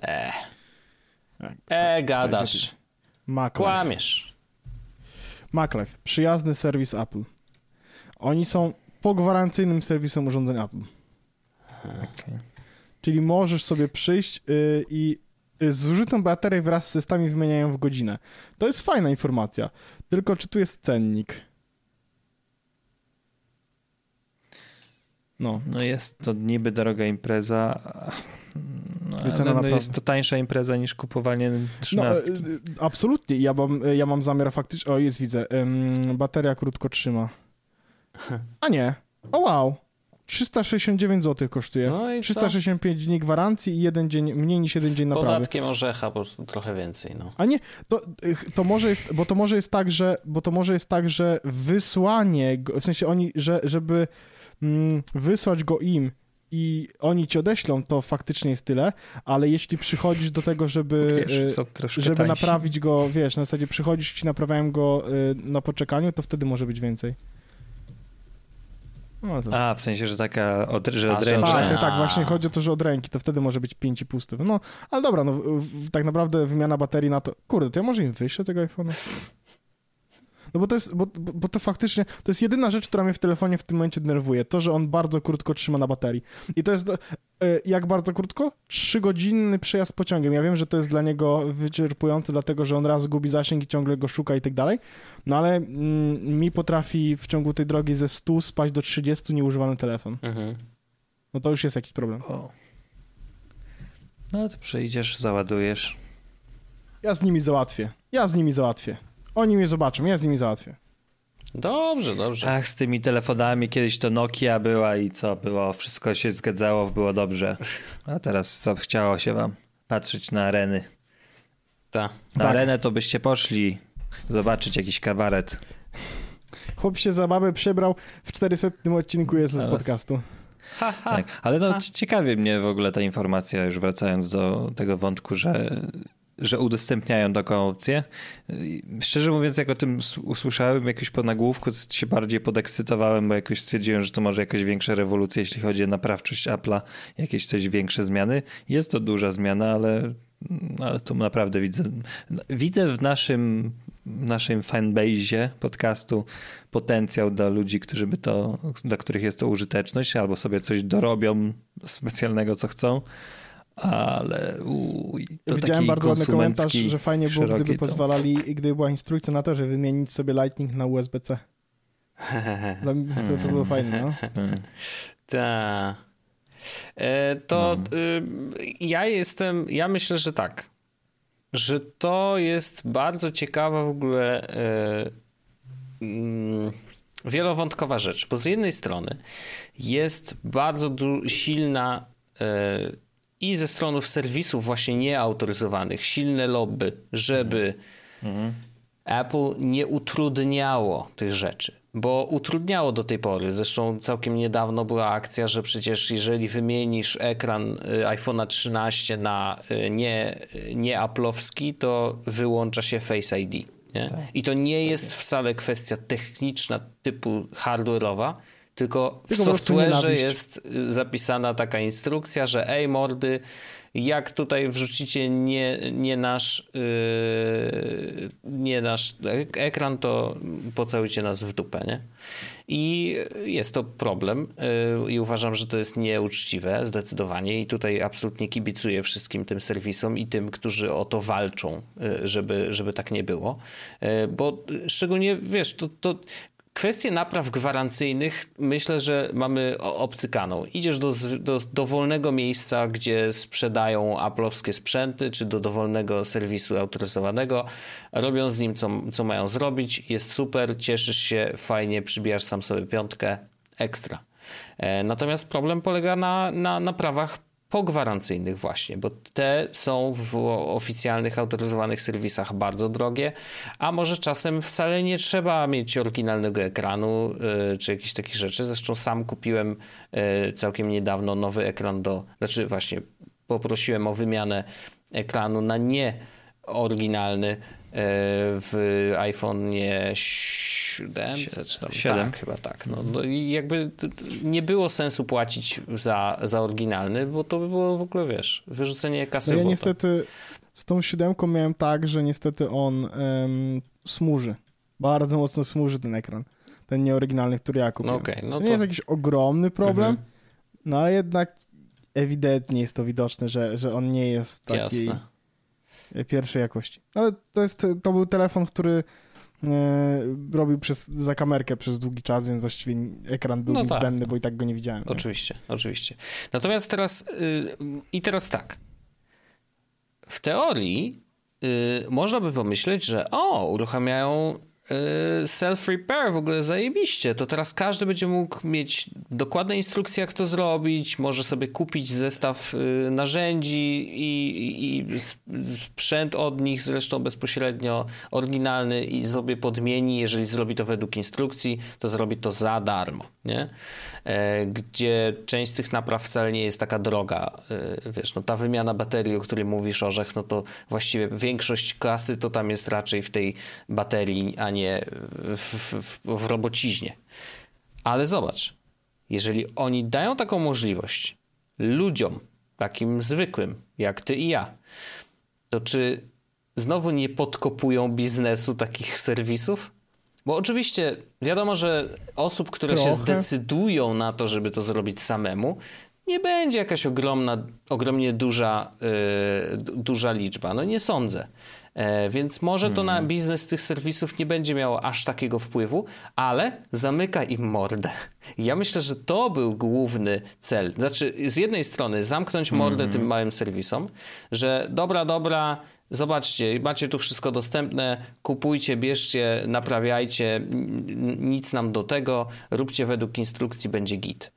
Gadasz.
MacLife.
Kłamiesz.
MacLife. Przyjazny serwis Apple. Oni są pogwarancyjnym serwisem urządzeń Apple.
Okay.
Czyli możesz sobie przyjść i zużytą baterię wraz z systemami wymieniają w godzinę. To jest fajna informacja. Tylko czy tu jest cennik?
No jest to niby droga impreza,
ale
jest to tańsza impreza niż kupowanie 13.
No, absolutnie. Ja mam zamiar faktycznie... O, jest, widzę. Bateria krótko trzyma. A nie. O wow. 369 zł kosztuje.
No i
365 dni gwarancji i jeden dzień, mniej niż jeden dzień naprawy.
Z podatkiem orzecha po prostu trochę więcej. No.
A nie, to może jest, bo to może jest tak, że wysłanie, w sensie oni, żeby wysłać go im i oni ci odeślą, to faktycznie jest tyle, ale jeśli przychodzisz do tego, żeby naprawić go, wiesz, na zasadzie przychodzisz, ci naprawiałem go na poczekaniu, to wtedy może być więcej. No to...
A, w sensie, że taka odręczna.
Tak, właśnie chodzi o to, że od ręki, to wtedy może być 5,5. No, ale dobra, no tak naprawdę wymiana baterii na to... Kurde, to ja może im wyślę tego iPhone'a? No bo to jest, bo to faktycznie, to jest jedyna rzecz, która mnie w telefonie w tym momencie denerwuje. To, że on bardzo krótko trzyma na baterii. I to jest, jak bardzo krótko? 3-godzinny przejazd pociągiem. Ja wiem, że to jest dla niego wyczerpujące, dlatego, że on raz gubi zasięg i ciągle go szuka i tak dalej. No ale mi potrafi w ciągu tej drogi ze 100 spaść do 30 nieużywany telefon.
Mhm.
No to już jest jakiś problem.
O. No to przyjdziesz, załadujesz.
Ja z nimi załatwię. Oni mnie zobaczą, ja z nimi załatwię.
Dobrze.
Ach, z tymi telefonami kiedyś to Nokia była i co było? Wszystko się zgadzało, było dobrze. A teraz co, chciało się wam patrzeć na areny. Na arenę to byście poszli zobaczyć jakiś kabaret.
Chłop się za babę przebrał w 400 odcinku jest z podcastu.
Tak, ale no ciekawie mnie w ogóle ta informacja, już wracając do tego wątku, że że udostępniają taką opcję. Szczerze mówiąc, jak o tym usłyszałem jakoś po nagłówku, to się bardziej podekscytowałem, bo jakoś stwierdziłem, że to może jakaś większa rewolucja, jeśli chodzi o naprawczość Apple'a, jakieś coś większe zmiany. Jest to duża zmiana, ale to naprawdę widzę w naszym fanbase'ie podcastu potencjał dla ludzi, dla których jest to użyteczność, albo sobie coś dorobią specjalnego, co chcą. Ale to
widziałem
taki
bardzo ładny komentarz, że fajnie było, gdyby
to.
pozwalali, gdyby była instrukcja na to, żeby wymienić sobie Lightning na USB-C. To było fajne, no.
Tak. Ja myślę, że tak, że to jest bardzo ciekawa w ogóle wielowątkowa rzecz, bo z jednej strony jest bardzo silna i ze stronów serwisów właśnie nieautoryzowanych silne lobby, żeby Apple nie utrudniało tych rzeczy, bo utrudniało do tej pory. Zresztą całkiem niedawno była akcja, że przecież jeżeli wymienisz ekran iPhone'a 13 na nie Apple'owski, to wyłącza się Face ID. Nie? Tak, I to nie jest wcale kwestia techniczna typu hardware'owa, tylko w software'ze jest zapisana taka instrukcja, że ej mordy, jak tutaj wrzucicie nie nasz ekran, to pocałujcie nas w dupę, nie? I jest to problem i uważam, że to jest nieuczciwe zdecydowanie i tutaj absolutnie kibicuję wszystkim tym serwisom i tym, którzy o to walczą, żeby tak nie było, bo szczególnie, wiesz, to kwestię napraw gwarancyjnych myślę, że mamy obcykaną. Idziesz do dowolnego miejsca, gdzie sprzedają Apple'owskie sprzęty, czy do dowolnego serwisu autoryzowanego, robią z nim co mają zrobić, jest super, cieszysz się, fajnie, przybijasz sam sobie piątkę, ekstra. Natomiast problem polega na naprawach pogwarancyjnych właśnie, bo te są w oficjalnych, autoryzowanych serwisach bardzo drogie, a może czasem wcale nie trzeba mieć oryginalnego ekranu czy jakichś takich rzeczy. Zresztą sam kupiłem całkiem niedawno nowy ekran właśnie poprosiłem o wymianę ekranu na nieoryginalny w iPhone 7 czy tam
7.
Tak, chyba tak. No i jakby nie było sensu płacić za oryginalny, bo to by było w ogóle, wiesz, wyrzucenie kasy.
Ja niestety z tą 7 miałem tak, że niestety on smuży. Bardzo mocno smuży ten ekran. Ten nieoryginalny, który ja kupiłem. To nie jest jakiś ogromny problem, no ale jednak ewidentnie jest to widoczne, że on nie jest taki pierwszej jakości. Ale to był telefon, który robił za kamerkę przez długi czas, więc właściwie ekran był niezbędny, bo i tak go nie widziałem.
Oczywiście. Natomiast teraz tak. W teorii można by pomyśleć, że uruchamiają self-repair w ogóle zajebiście, to teraz każdy będzie mógł mieć dokładne instrukcje, jak to zrobić, może sobie kupić zestaw narzędzi i sprzęt od nich, zresztą bezpośrednio oryginalny i sobie podmieni, jeżeli zrobi to według instrukcji, to zrobi to za darmo, nie? Gdzie część z tych napraw wcale nie jest taka droga, wiesz, ta wymiana baterii, o której mówisz, Orzech, no to właściwie większość kasy to tam jest raczej w tej baterii, a nie w robociźnie. Ale zobacz, jeżeli oni dają taką możliwość ludziom, takim zwykłym, jak ty i ja, to czy znowu nie podkopują biznesu takich serwisów? Bo oczywiście wiadomo, że osób, które się zdecydują na to, żeby to zrobić samemu, nie będzie jakaś ogromnie duża liczba. No nie sądzę. Więc może to na biznes tych serwisów nie będzie miało aż takiego wpływu, ale zamyka im mordę. Ja myślę, że to był główny cel. Znaczy, z jednej strony zamknąć mordę tym małym serwisom, że dobra, zobaczcie, macie tu wszystko dostępne, kupujcie, bierzcie, naprawiajcie, nic nam do tego, róbcie według instrukcji, będzie git.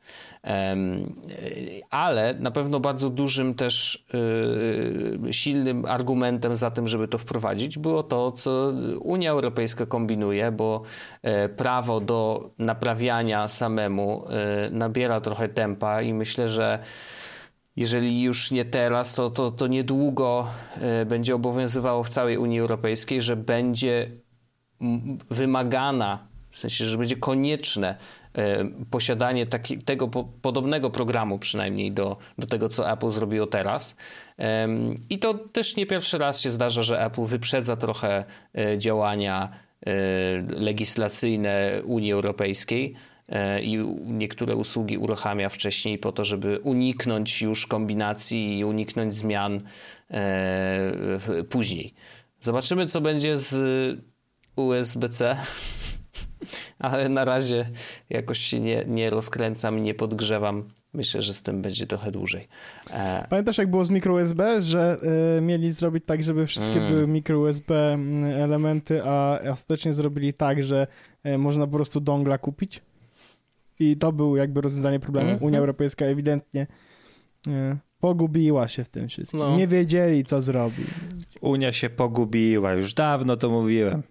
Ale na pewno bardzo dużym też silnym argumentem za tym, żeby to wprowadzić, było to, co Unia Europejska kombinuje, bo prawo do naprawiania samemu nabiera trochę tempa i myślę, że jeżeli już nie teraz, to niedługo będzie obowiązywało w całej Unii Europejskiej, że będzie wymagana, w sensie, że będzie konieczne posiadanie tego podobnego programu przynajmniej do tego, co Apple zrobiło teraz. I to też nie pierwszy raz się zdarza, że Apple wyprzedza trochę działania legislacyjne Unii Europejskiej i niektóre usługi uruchamia wcześniej po to, żeby uniknąć już kombinacji i uniknąć zmian później. Zobaczymy, co będzie z USB-C, ale na razie jakoś się nie rozkręcam i nie podgrzewam. Myślę, że z tym będzie trochę dłużej.
Pamiętasz, jak było z micro USB, że mieli zrobić tak, żeby wszystkie były micro USB elementy, a ostatecznie zrobili tak, że można po prostu dongla kupić? I to było jakby rozwiązanie problemu. Unia Europejska ewidentnie pogubiła się w tym wszystkim. No. Nie wiedzieli, co zrobić.
Unia się pogubiła. Już dawno to mówiłem.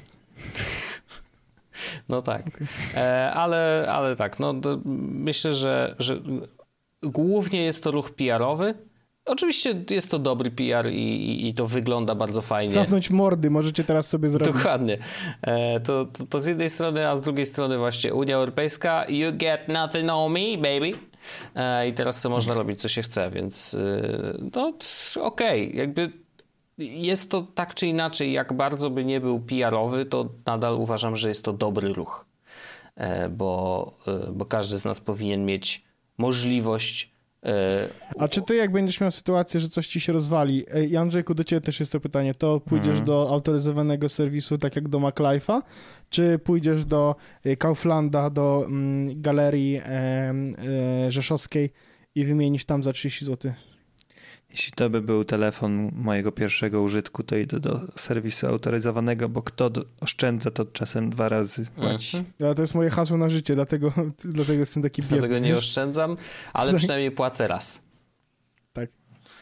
No tak. Okay. Ale tak, no myślę, że głównie jest to ruch PR-owy. Oczywiście jest to dobry PR i to wygląda bardzo fajnie.
Zamknąć mordy możecie teraz sobie zrobić.
Dokładnie. To z jednej strony, a z drugiej strony właśnie Unia Europejska, you get nothing on me, baby. I teraz co można robić, co się chce, więc no okej. Jakby jest to tak czy inaczej, jak bardzo by nie był PR-owy, to nadal uważam, że jest to dobry ruch, bo każdy z nas powinien mieć możliwość.
A czy ty, jak będziesz miał sytuację, że coś ci się rozwali, i Andrzejku, do ciebie też jest to pytanie, to pójdziesz do autoryzowanego serwisu, tak jak do MacLife'a, czy pójdziesz do Kauflanda, do Galerii Rzeszowskiej i wymienisz tam za 30 zł?
Jeśli to by był telefon mojego pierwszego użytku, to idę do serwisu autoryzowanego, bo kto oszczędza, to czasem 2 razy płaci.
Ja, to jest moje hasło na życie, dlatego jestem taki biedny.
Dlatego nie oszczędzam, ale przynajmniej płacę raz.
Tak.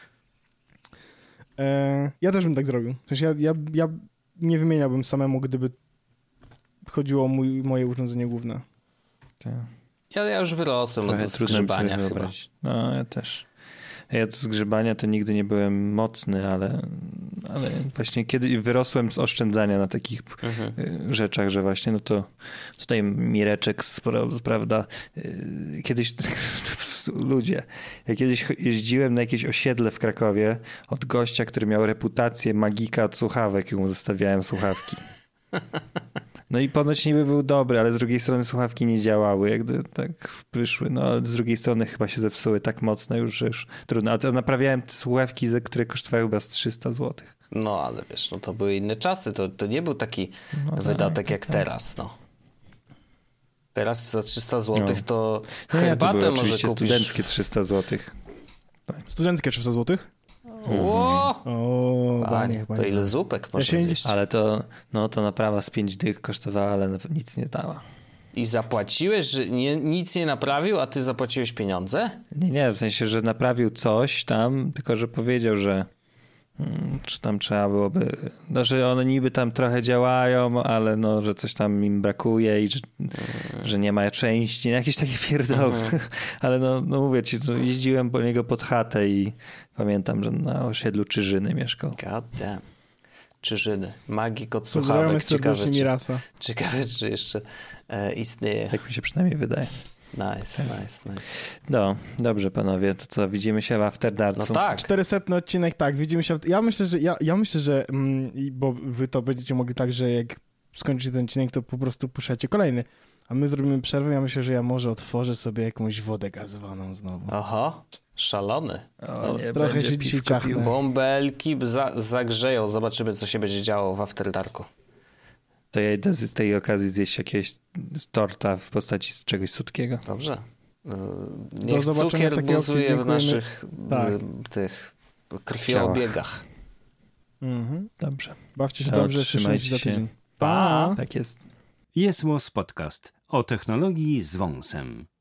Ja też bym tak zrobił. W sensie ja nie wymieniałbym samemu, gdyby chodziło o moje urządzenie główne.
Tak.
Ja już wyrosłem od zgrzebania chyba.
No, ja też. Ja z grzebania to nigdy nie byłem mocny, ale właśnie kiedy wyrosłem z oszczędzania na takich rzeczach, że właśnie no to tutaj Mireczek, prawda, kiedyś ludzie, ja kiedyś jeździłem na jakieś osiedle w Krakowie od gościa, który miał reputację magika od słuchawek i mu zostawiałem słuchawki. No i ponoć niby był dobry, ale z drugiej strony słuchawki nie działały, jak tak wyszły. No ale z drugiej strony chyba się zepsuły tak mocno już, że już trudno. A to naprawiałem te słuchawki, które kosztowały chyba z 300 zł.
No ale wiesz, no to były inne czasy. To nie był taki wydatek jak teraz, no. Teraz za 300 zł to herbatę
to
może kupisz.
Studenckie 300 zł.
Tak. Studenckie 300 zł?
Panie, to ile zupek można zjeść?
Ale to naprawa z 5 dych kosztowała, ale nic nie dała.
I zapłaciłeś, że nic nie naprawił, a ty zapłaciłeś pieniądze?
Nie, w sensie, że naprawił coś tam, tylko że powiedział, że czy tam trzeba byłoby, no, że one niby tam trochę działają, ale no, że coś tam im brakuje i że nie ma części, jakieś takie pierdoły. Ale no mówię ci, to jeździłem po niego pod chatę i pamiętam, że na osiedlu Czyżyny mieszkał.
God damn. Czyżyny. Magik od słuchawek. Ciekawe, czy jeszcze istnieje.
Tak mi się przynajmniej wydaje.
Nice.
No, dobrze panowie, to co, widzimy się w After Darksu?
No tak.
400 odcinek, tak, widzimy się. Ja myślę, że bo wy to będziecie mogli tak, że jak skończycie ten odcinek, to po prostu puszczacie kolejny. A my zrobimy przerwę, ja myślę, że ja może otworzę sobie jakąś wodę gazowaną znowu.
Aha, szalony.
Trochę się dzisiaj ciachnę.
Bąbelki zagrzeją, zobaczymy, co się będzie działo w After Darku.
To ja idę z tej okazji zjeść jakiegoś torta w postaci czegoś słodkiego.
Dobrze. Niech cukier buzuje w naszych tych krwiobiegach.
Dobrze.
Bawcie się dobrze, trzymajcie się za tydzień. Pa!
Tak jest.
Jest Podcast o technologii z wąsem.